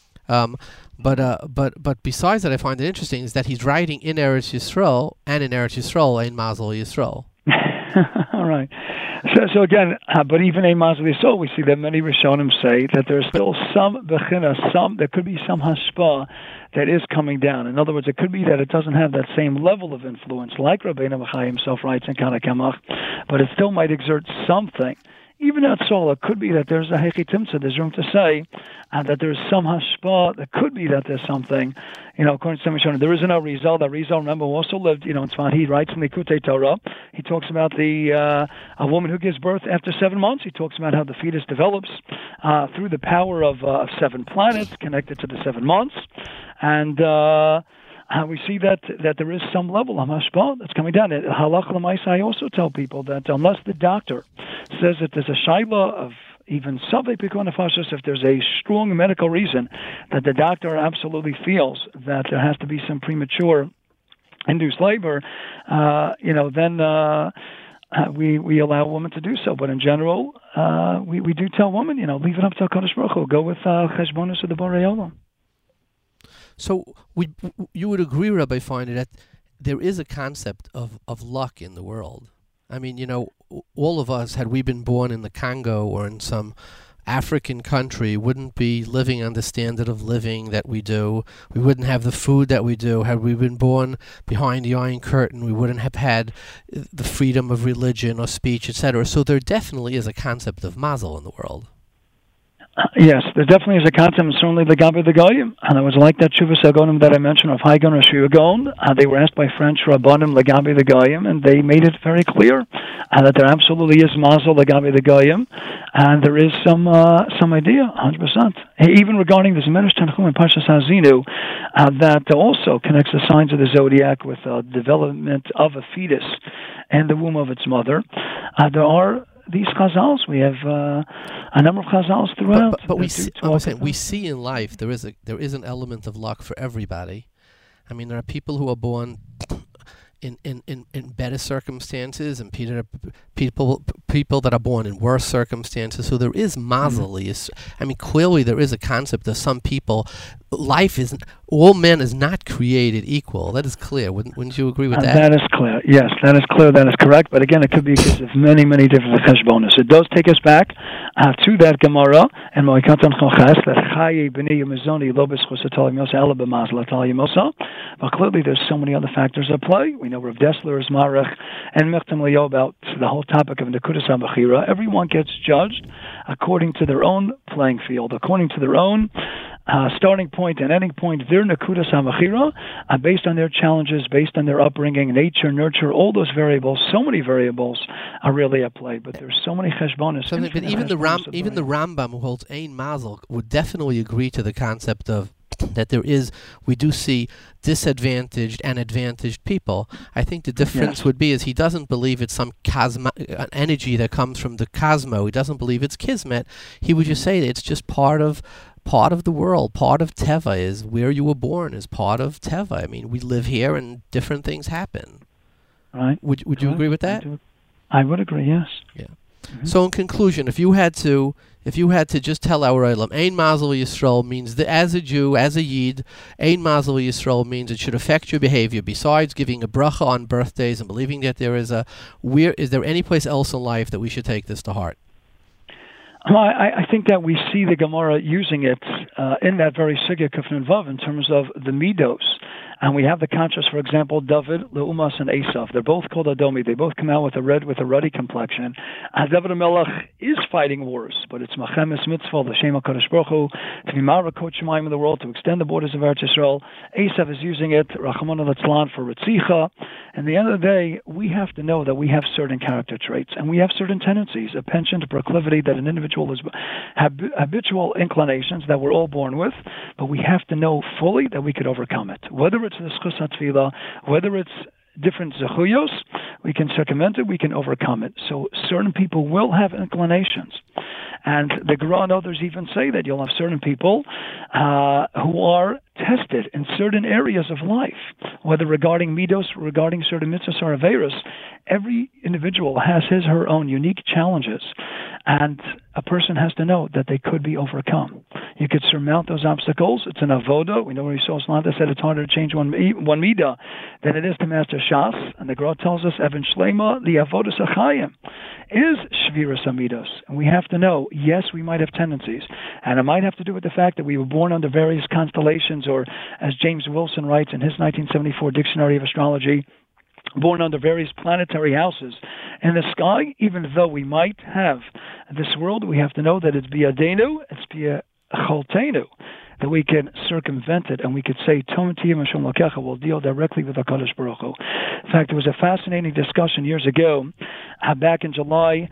S1: But besides that, I find it interesting is that he's writing in Eretz Yisrael, and in Eretz Yisrael, Ein Mazel Yisrael.
S2: All right. So again, but even in Mazel Yisrael, we see that many Rishonim say that there's still some bechina, there could be some hashpah that is coming down. In other words, it could be that it doesn't have that same level of influence, like Rabbeinu Bachai himself writes in Kana Kamach, but it still might exert something. Even at Sol, it could be that there's a Hechi Timtza, there's room to say that there's some hashpah, that could be that there's something, according to Samishon. There is no Arizal. That Arizal, remember, also lived, in Tzfat. He writes in the Kutei Torah, he talks about a woman who gives birth after 7 months. He talks about how the fetus develops through the power of 7 planets connected to the 7 months. And we see that there is some level of hashpah that's coming down. Halach l'maisa, I also tell people that unless the doctor says that there's a shaila of even savei pikun nefashos, if there's a strong medical reason that the doctor absolutely feels that there has to be some premature induced labor, then we allow a woman to do so. But in general, we do tell women, leave it up to HaKadosh Baruch Hu. Go with cheshbonos of the Borei Olam.
S1: So you would agree, Rabbi Feiner, that there is a concept of luck in the world. I mean, all of us, had we been born in the Congo or in some African country, wouldn't be living on the standard of living that we do. We wouldn't have the food that we do. Had we been born behind the Iron Curtain, we wouldn't have had the freedom of religion or speech, etc. So there definitely is a concept of mazel in the world.
S2: Yes, there definitely is a concept, certainly the Gabi the Goyim, and it was like that Shuvas Agonim that I mentioned of Haigon or Shivagon. They were asked by French Rabbanim Legabi the Goyim, and they made it very clear that there absolutely is Mazel Legabi the Goyim, and there is some idea, 100%. Even regarding this Medrash Tanchum and Parshas Hazinu, that also connects the signs of the zodiac with the development of a fetus in the womb of its mother. There are these chazals. We have a number of chazals throughout.
S1: But we see in life there is an element of luck for everybody. I mean, there are people who are born in better circumstances, and people that are born in worse circumstances. So there is mazel. I mean, clearly there is a concept of some people. Life isn't. All men is not created equal. That is clear. Wouldn't you agree with that?
S2: That is clear. Yes, that is clear. That is correct. But again, it could be because of many, many different cheshbonos. It does take us back to that Gemara and Moikatan Choches that Chaye B'nei Yemizoni Lo B'Schus Atali Mosa Ela B'Mazal Atali Mosa. But clearly, there's so many other factors at play. We know Rav Dessler is Marech and Mechtam Leo about the whole topic of Nekudas HaBechira. Everyone gets judged according to their own playing field, according to their own starting point and ending point, their Nekudas HaBechira, based on their challenges, based on their upbringing, nature, nurture, all those variables. So many variables are really at play, but there's so many cheshbonos.
S1: But even the Rambam, who holds Ein Mazel, would definitely agree to the concept of that we do see disadvantaged and advantaged people. I think the difference would be is he doesn't believe it's some energy that comes from the cosmos. He doesn't believe it's kismet. He would just say that it's just part of the world, part of Teva is where you were born, is part of Teva. I mean, we live here and different things happen.
S2: Right.
S1: Would you agree with that?
S2: I would agree, yes.
S1: Yeah. Mm-hmm. So in conclusion, if you had to just tell our Olam, Ein Mazel Yisrael means that as a Jew, as a Yid, Ein Mazel Yisrael means it should affect your behavior. Besides giving a bracha on birthdays and believing that there is there any place else in life that we should take this to heart?
S2: I think that we see the Gemara using it in that very Sugya Kuf Nun Vav in terms of the midos, And we have the contrast, for example, David, Leumas, and Esav. They're both called Adomi. They both come out with a ruddy complexion. And David Melech is fighting wars, but it's Machemes Mitzvah, the Shem HaKadosh Baruch Hu, to be Marakot Shemaim in the world, to extend the borders of Eretz Yisrael. Esav is using it, Rachamon Litzlan, for Ritzicha. And at the end of the day, we have to know that we have certain character traits, and we have certain tendencies, a penchant, a proclivity that an individual is habitual inclinations that we're all born with, but we have to know fully that we could overcome it. Whether it's the Schus HaTfilah, whether it's different zechuyos, we can circumvent it, we can overcome it. So certain people will have inclinations. And the Gemara and others even say that you'll have certain people who are tested in certain areas of life, whether regarding midos, regarding certain mitzvahs or averos. Every individual has his or her own unique challenges, and a person has to know that they could be overcome. You could surmount those obstacles. It's an avoda. We know where Yisrael Slanta said it's harder to change one midah than it is to master shas. And the Gemara tells us, Evan Shlema, the avodas achayim is shviras amidos. And we have to know, yes, we might have tendencies. And it might have to do with the fact that we were born under various constellations, or as James Wilson writes in his 1974 Dictionary of Astrology, born under various planetary houses in the sky. Even though we might have this world, we have to know that it's biyadenu, it's biyacholtenu, that we can circumvent it, and we could say, Tom Tiyam Hashem Lakecha, will deal directly with HaKadosh Baruch Hu. In fact, there was a fascinating discussion years ago, back in July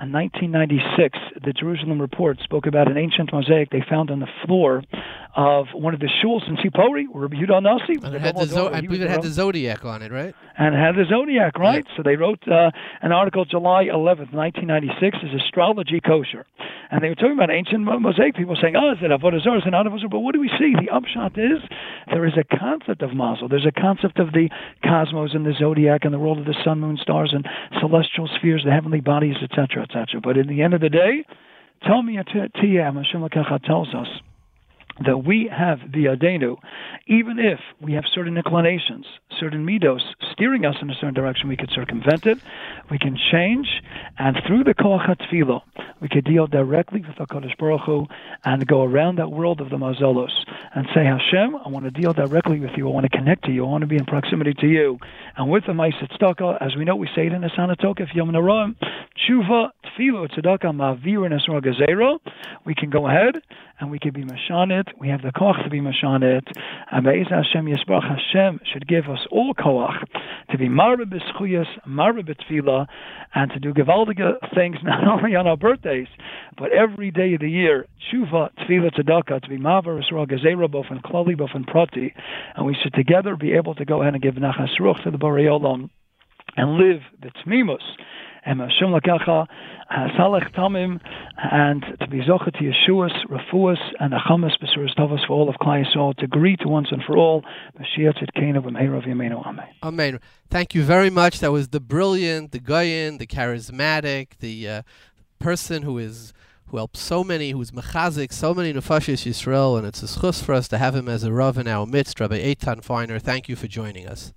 S2: 1996, the Jerusalem Report spoke about an ancient mosaic they found on the floor of one of the shuls in Sipori, where Rabbi Yehuda Nasi.
S1: And I believe it had the zodiac on it, right?
S2: And it had the zodiac, right?
S1: Yeah.
S2: So they wrote an article July 11th, 1996, is Astrology Kosher. And they were talking about ancient mosaic, people saying, is it Avodah Zarah, is it not Avodah Zarah? But what do we see? The upshot is there is a concept of Mazel. There's a concept of the cosmos and the zodiac and the world of the sun, moon, stars, and celestial spheres, the heavenly bodies, etc., etc. But in the end of the day, tell me, Tiyam Hashem Lakecha tells us that we have biyadenu, even if we have certain inclinations, certain midos steering us in a certain direction, we could circumvent it, we can change, and through the koach hatfilah, we could deal directly with HaKadosh Baruch Hu and go around that world of the mazalos and say, Hashem, I want to deal directly with you, I want to connect to you, I want to be in proximity to you. And with the Ma'aseh Tzedakah, as we know, we say it in the Asana Tokef, Yom Naraim, Tshuva, Tfilah, Tzedakah, Ma'avir, and Esra Gezerah, we can go ahead and we can be Mashanit. We have the koach to be Mashanit. And Be'ez Hashem Yisbarach, Hashem should give us all koach to be marbe b'schuyas, marbe b'tfilah, and to do gewaldige things not only on our birthdays, but every day of the year. Tshuva, tfilah, tzedakah, to be maver, Yisrael, gezerah, both in klali, both in prati. And we should together be able to go ahead and give nachas ruach to the Borei Olam and live the tmimus. And Hashem Lakecha, Salech Tamim, and to be Zocha to Yeshuas, Refuas, and Achamas, Besuras Tovas for all of Klai Yisrael, to agree to once and for all, Mashiach Tzidkenu B'meira V'yameinu Amen.
S1: Amen. Thank you very much. That was the brilliant, the goyin, the charismatic, the person who helps so many, who's mechazik so many nefashis Yisrael, and it's a schus for us to have him as a rav in our midst, Rabbi Eitan Feiner. Thank you for joining us.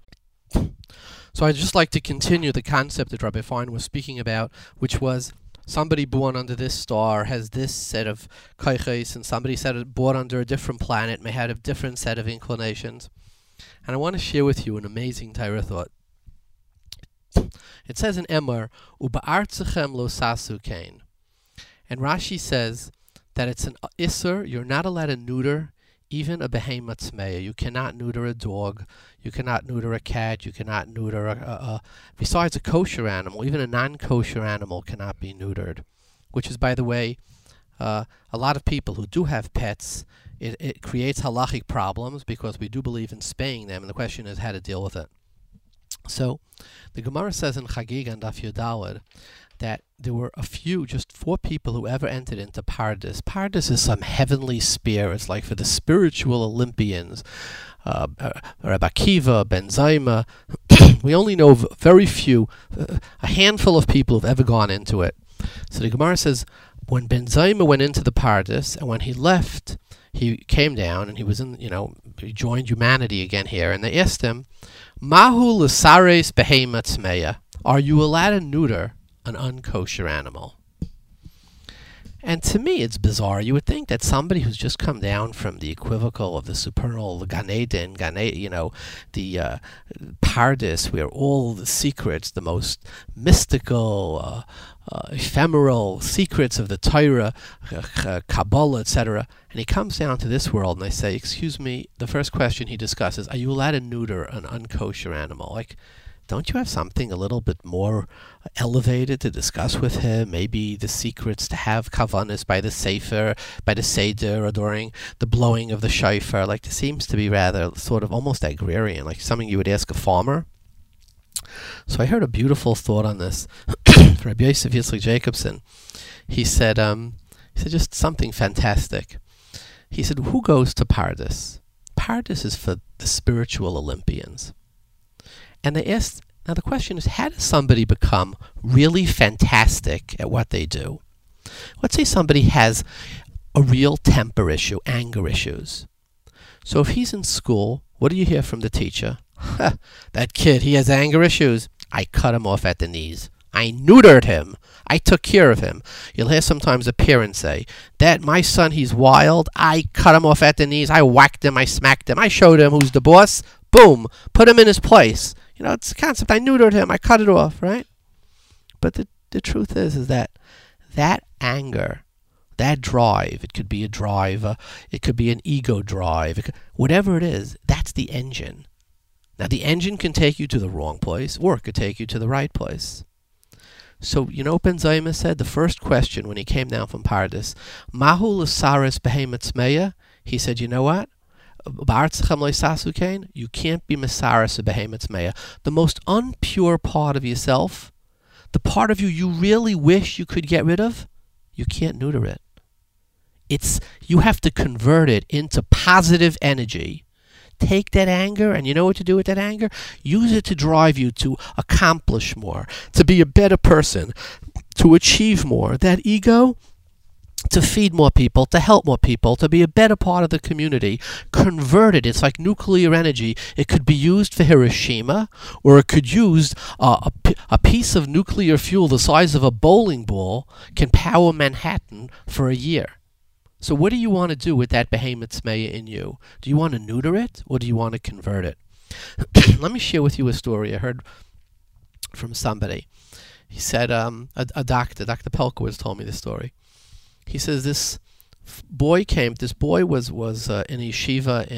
S1: So I'd just like to continue the concept that Rabbi Fein was speaking about, which was somebody born under this star has this set of kaiches, and somebody born under a different planet may have a different set of inclinations. And I want to share with you an amazing Torah thought. It says in Emor, Uba'artzechem lo sasu kain. And Rashi says that it's an isser, you're not allowed to neuter even a behemoth tzmeya. You cannot neuter a dog, you cannot neuter a cat, you cannot neuter besides a kosher animal, even a non-kosher animal cannot be neutered. Which is, by the way, a lot of people who do have pets, it creates halachic problems because we do believe in spaying them, and the question is how to deal with it. So, the Gemara says in Chagig and Daf Yudalad that there were just 4 people who ever entered into Pardes. Pardes is some heavenly sphere. It's like for the spiritual Olympians. Rabbi Akiva, Ben Zayma. We only know very few, a handful of people who've ever gone into it. So the Gemara says, when Ben Zayma went into the Pardes, and when he left, he came down and he was he joined humanity again here, and they asked him, Mahu l'sares behema tzmeya. Are you allowed to neuter an unkosher animal? And to me, it's bizarre. You would think that somebody who's just come down from the equivocal of the supernal, the Gan Eden, the Paradis, where all the secrets, the most mystical, ephemeral secrets of the Torah, Kabbalah, etc. And he comes down to this world, and I say, excuse me, the first question he discusses, are you allowed to neuter an unkosher animal? Like, don't you have something a little bit more elevated to discuss with him? Maybe the secrets to have kavanas by the sefer, by the seder, or during the blowing of the shofar. Like, this seems to be rather sort of almost agrarian, like something you would ask a farmer. So I heard a beautiful thought on this from Rabbi Yosef Yitzchak Jacobson. He said just something fantastic. He said, who goes to Paradis? Paradis is for the spiritual Olympians. And they asked, now the question is, how does somebody become really fantastic at what they do? Let's say somebody has a real temper issue, anger issues. So if he's in school, what do you hear from the teacher? That kid, he has anger issues. I cut him off at the knees. I neutered him. I took care of him. You'll hear sometimes a parent say, that my son, he's wild. I cut him off at the knees. I whacked him. I smacked him. I showed him who's the boss. Boom. Put him in his place. You know, it's the concept. I neutered him. I cut it off, right? But the truth is that anger, that drive, it could be a drive, it could be an ego drive, whatever it is, that's the engine. Now, the engine can take you to the wrong place, or it could take you to the right place. So, you know what Ben Zayma said? The first question when he came down from Paradis, Mahu l'saris behemoth meya? He said, you know what? You can't be Mesaris a behemoth meya. The most unpure part of yourself, the part of you really wish you could get rid of, you can't neuter it. You have to convert it into positive energy. Take that anger, and you know what to do with that anger? Use it to drive you to accomplish more, to be a better person, to achieve more. That ego, to feed more people, to help more people, to be a better part of the community. Convert it. It's like nuclear energy. It could be used for Hiroshima, or it could use a piece of nuclear fuel the size of a bowling ball can power Manhattan for a year. So what do you want to do with that behemoth meya in you? Do you want to neuter it, or do you want to convert it? Let me share with you a story I heard from somebody. He said, a doctor, Dr. Pelkowitz told me this story. He says this boy was in a yeshiva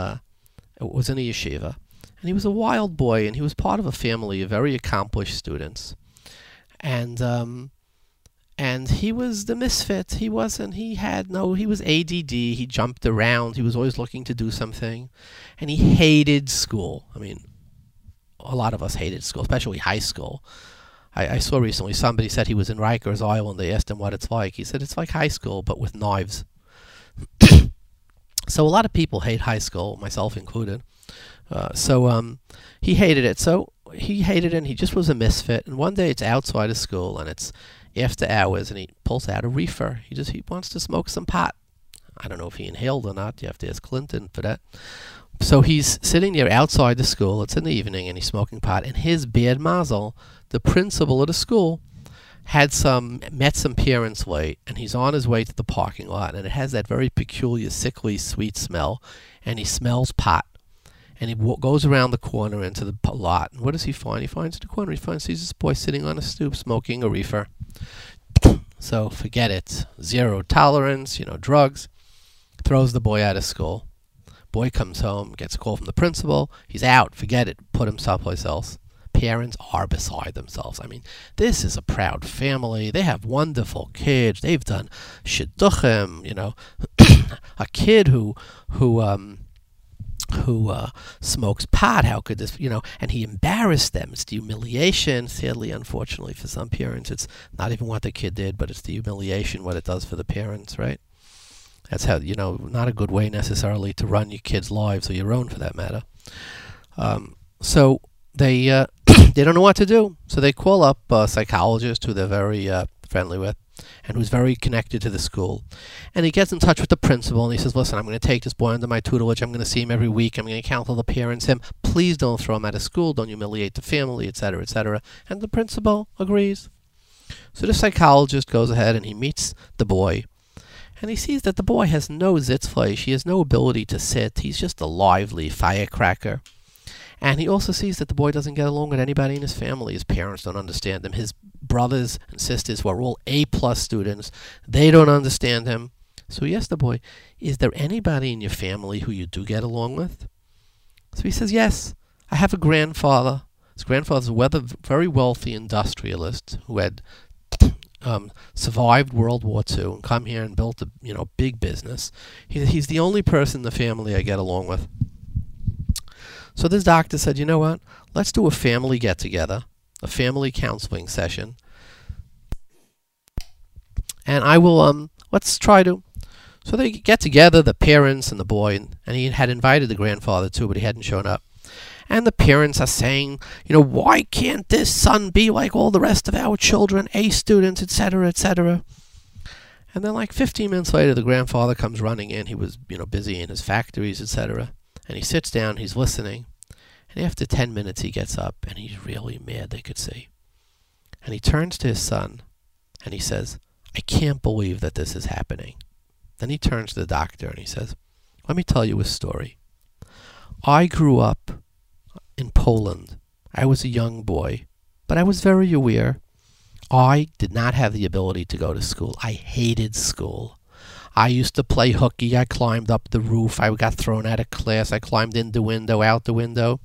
S1: and he was a wild boy, and he was part of a family of very accomplished students. And he was the misfit. He was ADD. He jumped around. He was always looking to do something. And he hated school. I mean, a lot of us hated school, especially high school. I saw recently somebody said he was in Rikers Island. They asked him what it's like. He said it's like high school, but with knives. So a lot of people hate high school, myself included. He hated it. So he hated it, and he just was a misfit. And one day it's outside of school, and it's after hours, and he pulls out a reefer. He wants to smoke some pot. I don't know if he inhaled or not. You have to ask Clinton for that. So he's sitting there outside the school. It's in the evening, and he's smoking pot. And his bad mazel, the principal of the school, met some parents late, and he's on his way to the parking lot, and it has that very peculiar, sickly, sweet smell, and he smells pot. And he goes around the corner into the lot, and what does he find? He finds in the corner, sees this boy sitting on a stoop smoking a reefer. So forget it. Zero tolerance, drugs. Throws the boy out of school. Boy comes home, gets a call from the principal. He's out. Forget it. Put him someplace else. Parents are beside themselves. I mean, this is a proud family. They have wonderful kids. They've done shidduchim, a kid who smokes pot. How could this, and he embarrassed them. It's the humiliation. Sadly, unfortunately, for some parents, it's not even what the kid did, but it's the humiliation, what it does for the parents, right? That's how, not a good way necessarily to run your kids' lives, or your own for that matter. So they they don't know what to do. So they call up a psychologist who they're very friendly with, and who's very connected to the school. And he gets in touch with the principal, and he says, listen, I'm going to take this boy under my tutelage. I'm going to see him every week. I'm going to counsel the parents him. Please don't throw him out of school. Don't humiliate the family, etc., etc. And the principal agrees. So the psychologist goes ahead and he meets the boy, and he sees that the boy has no Sitzfleisch. He has no ability to sit. He's just a lively firecracker. And he also sees that the boy doesn't get along with anybody in his family. His parents don't understand him. His brothers and sisters, who are all A-plus students, they don't understand him. So he asks the boy, is there anybody in your family who you do get along with? So he says, yes, I have a grandfather. His grandfather's a very wealthy industrialist who had survived World War II and come here and built a big business. He's the only person in the family I get along with. So this doctor said, you know what? Let's do a family get-together, a family counseling session. And I will, let's try to. So they get together, the parents and the boy, and he had invited the grandfather too, but he hadn't shown up. And the parents are saying, why can't this son be like all the rest of our children, A students, etc., etc.? And then like 15 minutes later, the grandfather comes running in. He was, busy in his factories, etc. And he sits down, he's listening. And after 10 minutes, he gets up, and he's really mad, they could see. And he turns to his son, and he says, I can't believe that this is happening. Then he turns to the doctor, and he says, let me tell you a story. I grew up in Poland. I was a young boy, but I was very aware. I did not have the ability to go to school. I hated school. I used to play hooky. I climbed up the roof. I got thrown out of class. I climbed in the window, out the window.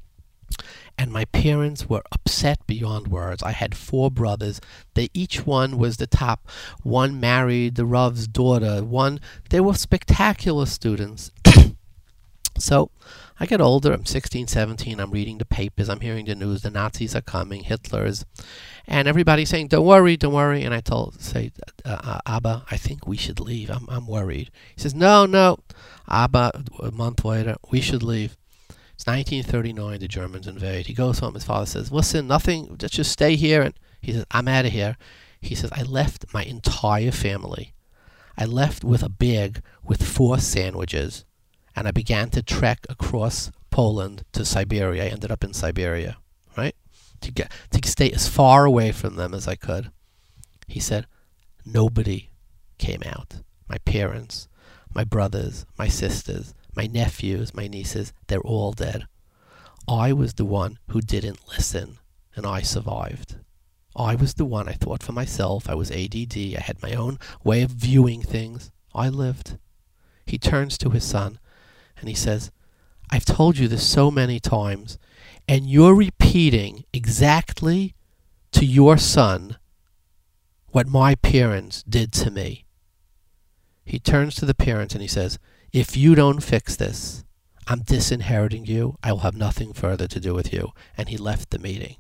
S1: And my parents were upset beyond words. I had 4 brothers. Each one was the top. One married the Rav's daughter. They were spectacular students. So I get older. I'm 16, 17. I'm reading the papers. I'm hearing the news. The Nazis are coming. Hitler's. And everybody's saying, don't worry, don't worry. And I say, Abba, I think we should leave. I'm worried. He says, no. Abba, a month later, we should leave. It's 1939, the Germans invade. He goes home, his father says, listen, nothing, just stay here. And he says, I'm out of here. He says, I left my entire family. I left with a bag with 4 sandwiches, and I began to trek across Poland to Siberia. I ended up in Siberia, right? To stay as far away from them as I could. He said, nobody came out. My parents, my brothers, my sisters, my nephews, my nieces, they're all dead. I was the one who didn't listen, and I survived. I was the one. I thought for myself. I was ADD. I had my own way of viewing things. I lived. He turns to his son, and he says, I've told you this so many times, and you're repeating exactly to your son what my parents did to me. He turns to the parents, and he says, if you don't fix this, I'm disinheriting you. I will have nothing further to do with you. And he left the meeting.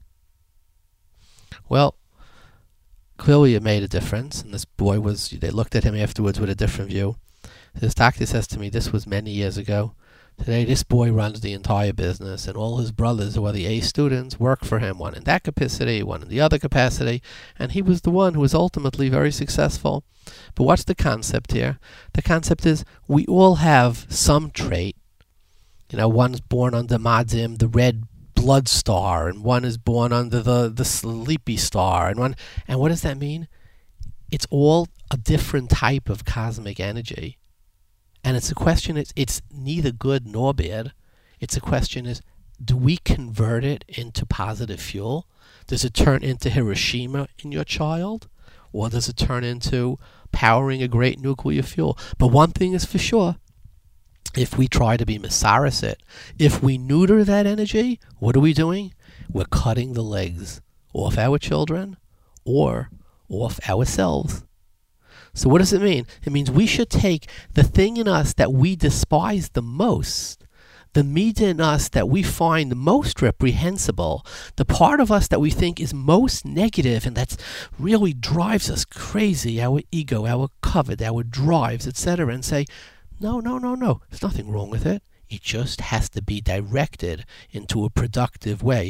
S1: Well, clearly it made a difference. And this boy they looked at him afterwards with a different view. This doctor says to me, this was many years ago. Today, this boy runs the entire business, and all his brothers, who are the A students, work for him, one in that capacity, one in the other capacity, and he was the one who was ultimately very successful. But what's the concept here? The concept is we all have some trait. One's born under Madim, the red blood star, and one is born under the sleepy star, and what does that mean? It's all a different type of cosmic energy. And it's a question, it's neither good nor bad. It's a question is, do we convert it into positive fuel? Does it turn into Hiroshima in your child? Or does it turn into powering a great nuclear fuel? But one thing is for sure, if we try to be Masaris it, if we neuter that energy, what are we doing? We're cutting the legs off our children or off ourselves. So what does it mean? It means we should take the thing in us that we despise the most, the midah in us that we find most reprehensible, the part of us that we think is most negative and that really drives us crazy, our ego, our covet, our drives, etc., and say, no, there's nothing wrong with it. It just has to be directed into a productive way.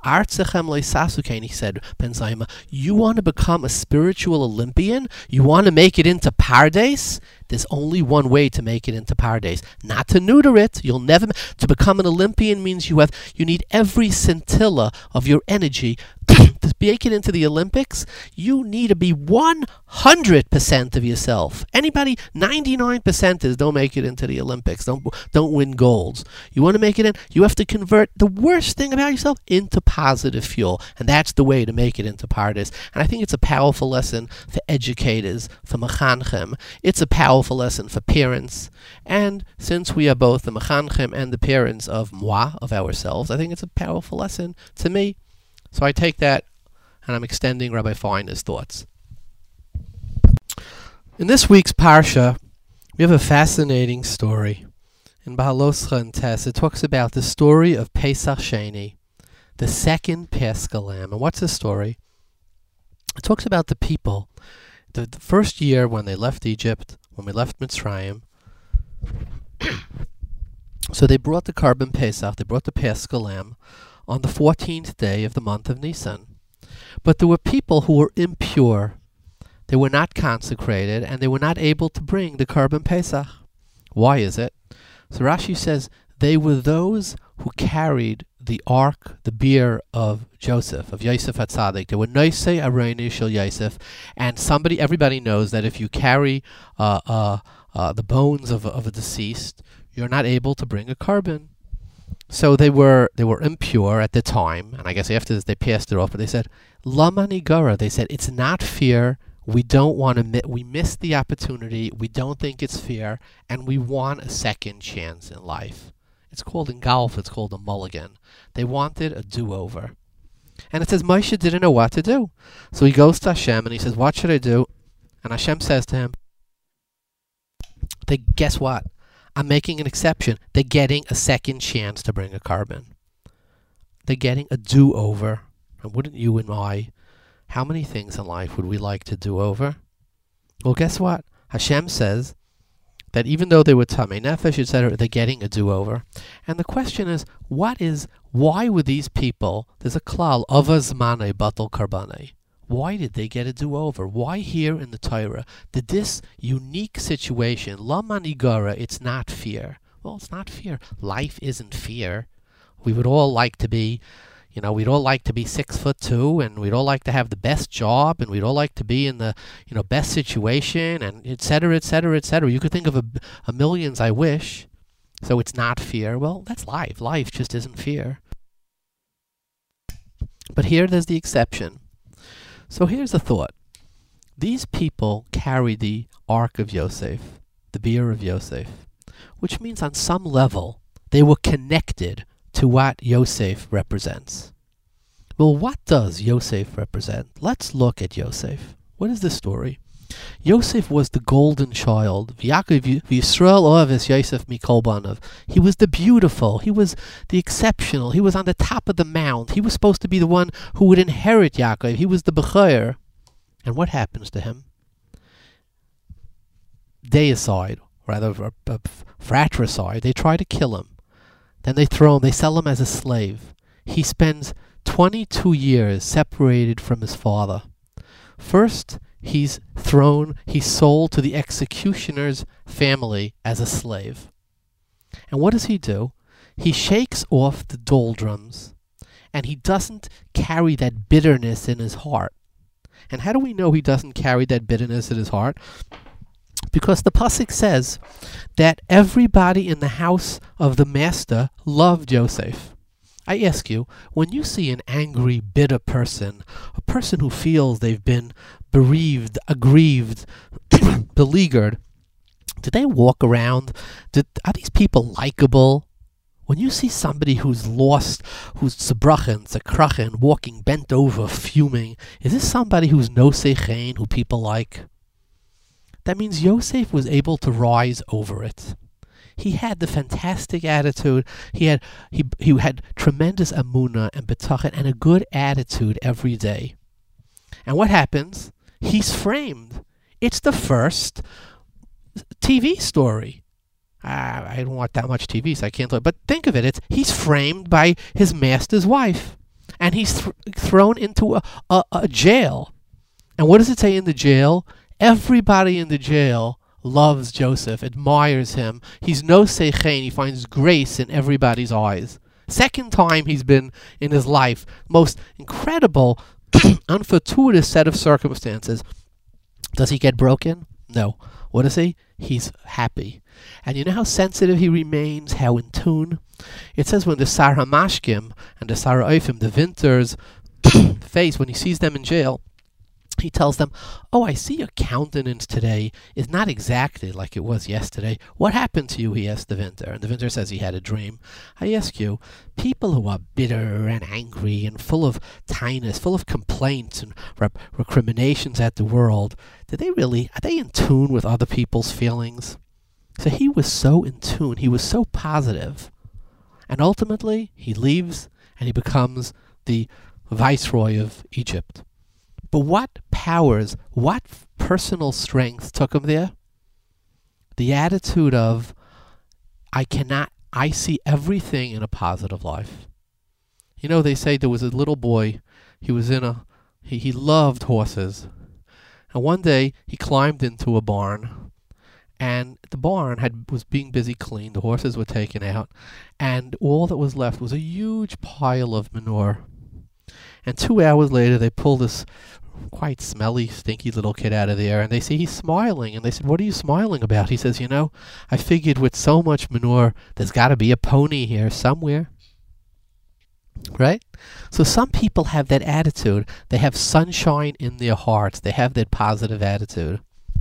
S1: He said, Ben Zayma, you want to become a spiritual Olympian? You want to make it into Pardes? There's only one way to make it into Pardes. Not to neuter it. You'll never. To become an Olympian means you need every scintilla of your energy To make it into the Olympics, you need to be 100% of yourself. Anybody, 99%ers don't make it into the Olympics, don't win golds. You want to make it in, you have to convert the worst thing about yourself into positive fuel. And that's the way to make it into Pardes. And I think it's a powerful lesson for educators, for Mechanchem. It's a powerful lesson for parents. And since we are both the Mechanchem and the parents of moi, of ourselves, I think it's a powerful lesson to me. So I take that, and I'm extending Rabbi Feiner's thoughts. In this week's Parsha, we have a fascinating story. In Bahaloscha and Tess, it talks about the story of Pesach Sheni, the second Paschal Lamb. And what's the story? It talks about the people. The first year when they left Egypt, when we left Mitzrayim, so they brought the Karban Pesach, they brought the Paschal Lamb, on the 14th day of the month of Nisan. But there were people who were impure. They were not consecrated, and they were not able to bring the Karban Pesach. Why is it? So Rashi says they were those who carried the ark, the bier of Joseph, of Yosef HaTzadik. They were Noisei Areinu Shel Yosef, and everybody knows that if you carry the bones of a deceased, you're not able to bring a Karban. So they were impure at the time, and I guess after this they passed it off. But they said, "Lama nigara." They said it's not fair. We don't want to. We missed the opportunity. We don't think it's fair, and we want a second chance in life. It's called in golf. It's called a mulligan. They wanted a do-over, and it says Moshe didn't know what to do. So he goes to Hashem and he says, "What should I do?" And Hashem says to him, "Guess what? I'm making an exception. They're getting a second chance to bring a Karban. They're getting a do-over. And wouldn't you and I, how many things in life would we like to do over? Well, guess what? Hashem says that even though they were Tamei Nefesh, etc., they're getting a do-over. And the question is, why were these people, there's a klal, Avaz Manei Batal Karbanei. Why did they get a do-over? Why here in the Torah did this unique situation, La Manigara, it's not fear? Well, it's not fear. Life isn't fear. We would all like to be, we'd all like to be 6'2", and we'd all like to have the best job, and we'd all like to be in the, best situation, and et cetera, et cetera, et cetera. You could think of a millions I wish. So it's not fear. Well, that's life. Life just isn't fear. But here there's the exception. So here's a thought. These people carry the Ark of Yosef, the bier of Yosef, which means on some level they were connected to what Yosef represents. Well, what does Yosef represent? Let's look at Yosef. What is the story? Yosef was the golden child. Yaakov Yisrael Oaves Yosef Mikol Banav. He was the beautiful. He was the exceptional. He was on the top of the mount. He was supposed to be the one who would inherit Yaakov. He was the Bechor. And what happens to him? Deicide, rather fratricide. They try to kill him. Then they sell him as a slave. He spends 22 years separated from his father. First, he's sold to the executioner's family as a slave. And what does he do? He shakes off the doldrums, and he doesn't carry that bitterness in his heart. And how do we know he doesn't carry that bitterness in his heart? Because the pasuk says that everybody in the house of the master loved Yosef. I ask you, when you see an angry, bitter person, a person who feels they've been bereaved, aggrieved, beleaguered, do they walk around? Are these people likable? When you see somebody who's lost, who's zebrachen, walking bent over, fuming, is this somebody who's no sechein, who people like? That means Yosef was able to rise over it. He had the fantastic attitude. He had tremendous amunah and betachin and a good attitude every day. And what happens? He's framed. It's the first TV story. I don't want that much TV, so I can't. But think of it. He's framed by his master's wife, and he's thrown into a jail. And what does it say in the jail? Everybody in the jail loves Joseph, admires him. He's no sechein. He finds grace in everybody's eyes. Second time he's been in his life. Most incredible unfortuitous set of circumstances, does he get broken? No. What is he? He's happy. And you know how sensitive he remains, how in tune? It says when the Sar HaMashkim and the Sar HaOfim, the Vinters, face, when he sees them in jail, he tells them, "Oh, I see your countenance today is not exactly like it was yesterday. What happened to you?" he asked the Vinter. And the Vinter says he had a dream. "I ask you, people who are bitter and angry and full of tinus, full of complaints and recriminations at the world, are they in tune with other people's feelings?" So he was so in tune, he was so positive. And ultimately, he leaves and he becomes the viceroy of Egypt. But what powers, what personal strength took him there? The attitude of, I see everything in a positive life. You know, they say there was a little boy, he loved horses. And one day, he climbed into a barn, and the barn was being busy cleaned, the horses were taken out, and all that was left was a huge pile of manure. And 2 hours later, they pull this quite smelly, stinky little kid out of there, and they see he's smiling. And they said, "What are you smiling about?" He says, "I figured with so much manure, there's got to be a pony here somewhere." Right? So some people have that attitude. They have sunshine in their hearts. They have that positive attitude.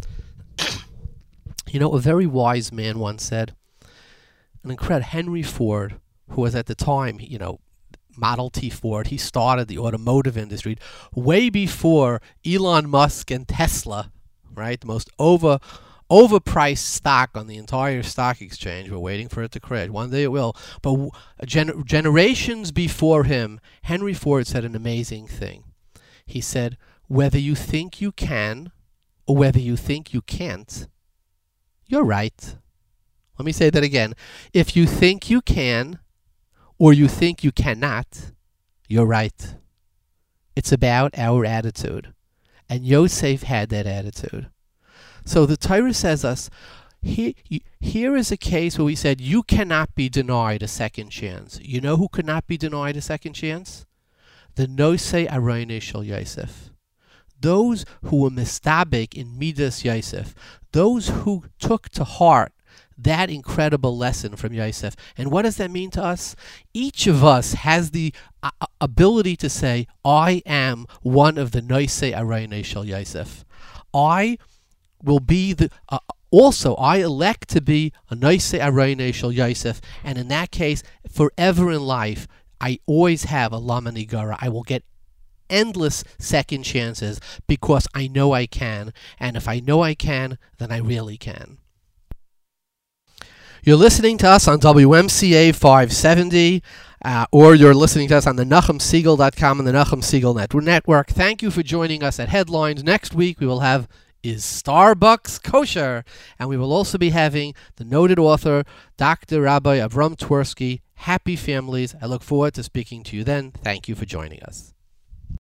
S1: A very wise man once said, an incredible Henry Ford, who was at the time, Model T Ford, he started the automotive industry way before Elon Musk and Tesla, right? The most overpriced stock on the entire stock exchange. We're waiting for it to crash. One day it will. But generations before him, Henry Ford said an amazing thing. He said, "Whether you think you can or whether you think you can't, you're right." Let me say that again. If you think you can or you think you cannot, you're right. It's about our attitude. And Yosef had that attitude. So the Torah says us, here is a case where we said you cannot be denied a second chance. You know who could not be denied a second chance? The Nosei Arayne Shel Yosef. Those who were mistabek in Midas Yosef. Those who took to heart that incredible lesson from Yosef. And what does that mean to us? Each of us has the ability to say, "I am one of the Nosei Arayne Shel Yosef." I will be I elect to be a Nosei Arayne Shel Yosef, and in that case, forever in life, I always have a Lama Nigara. I will get endless second chances because I know I can, and if I know I can, then I really can. You're listening to us on WMCA 570, or you're listening to us on the NachumSegal.com and the Nachum Segal Network. Thank you for joining us at Headlines. Next week we will have Is Starbucks Kosher? And we will also be having the noted author, Dr. Rabbi Avram Twersky. Happy families. I look forward to speaking to you then. Thank you for joining us.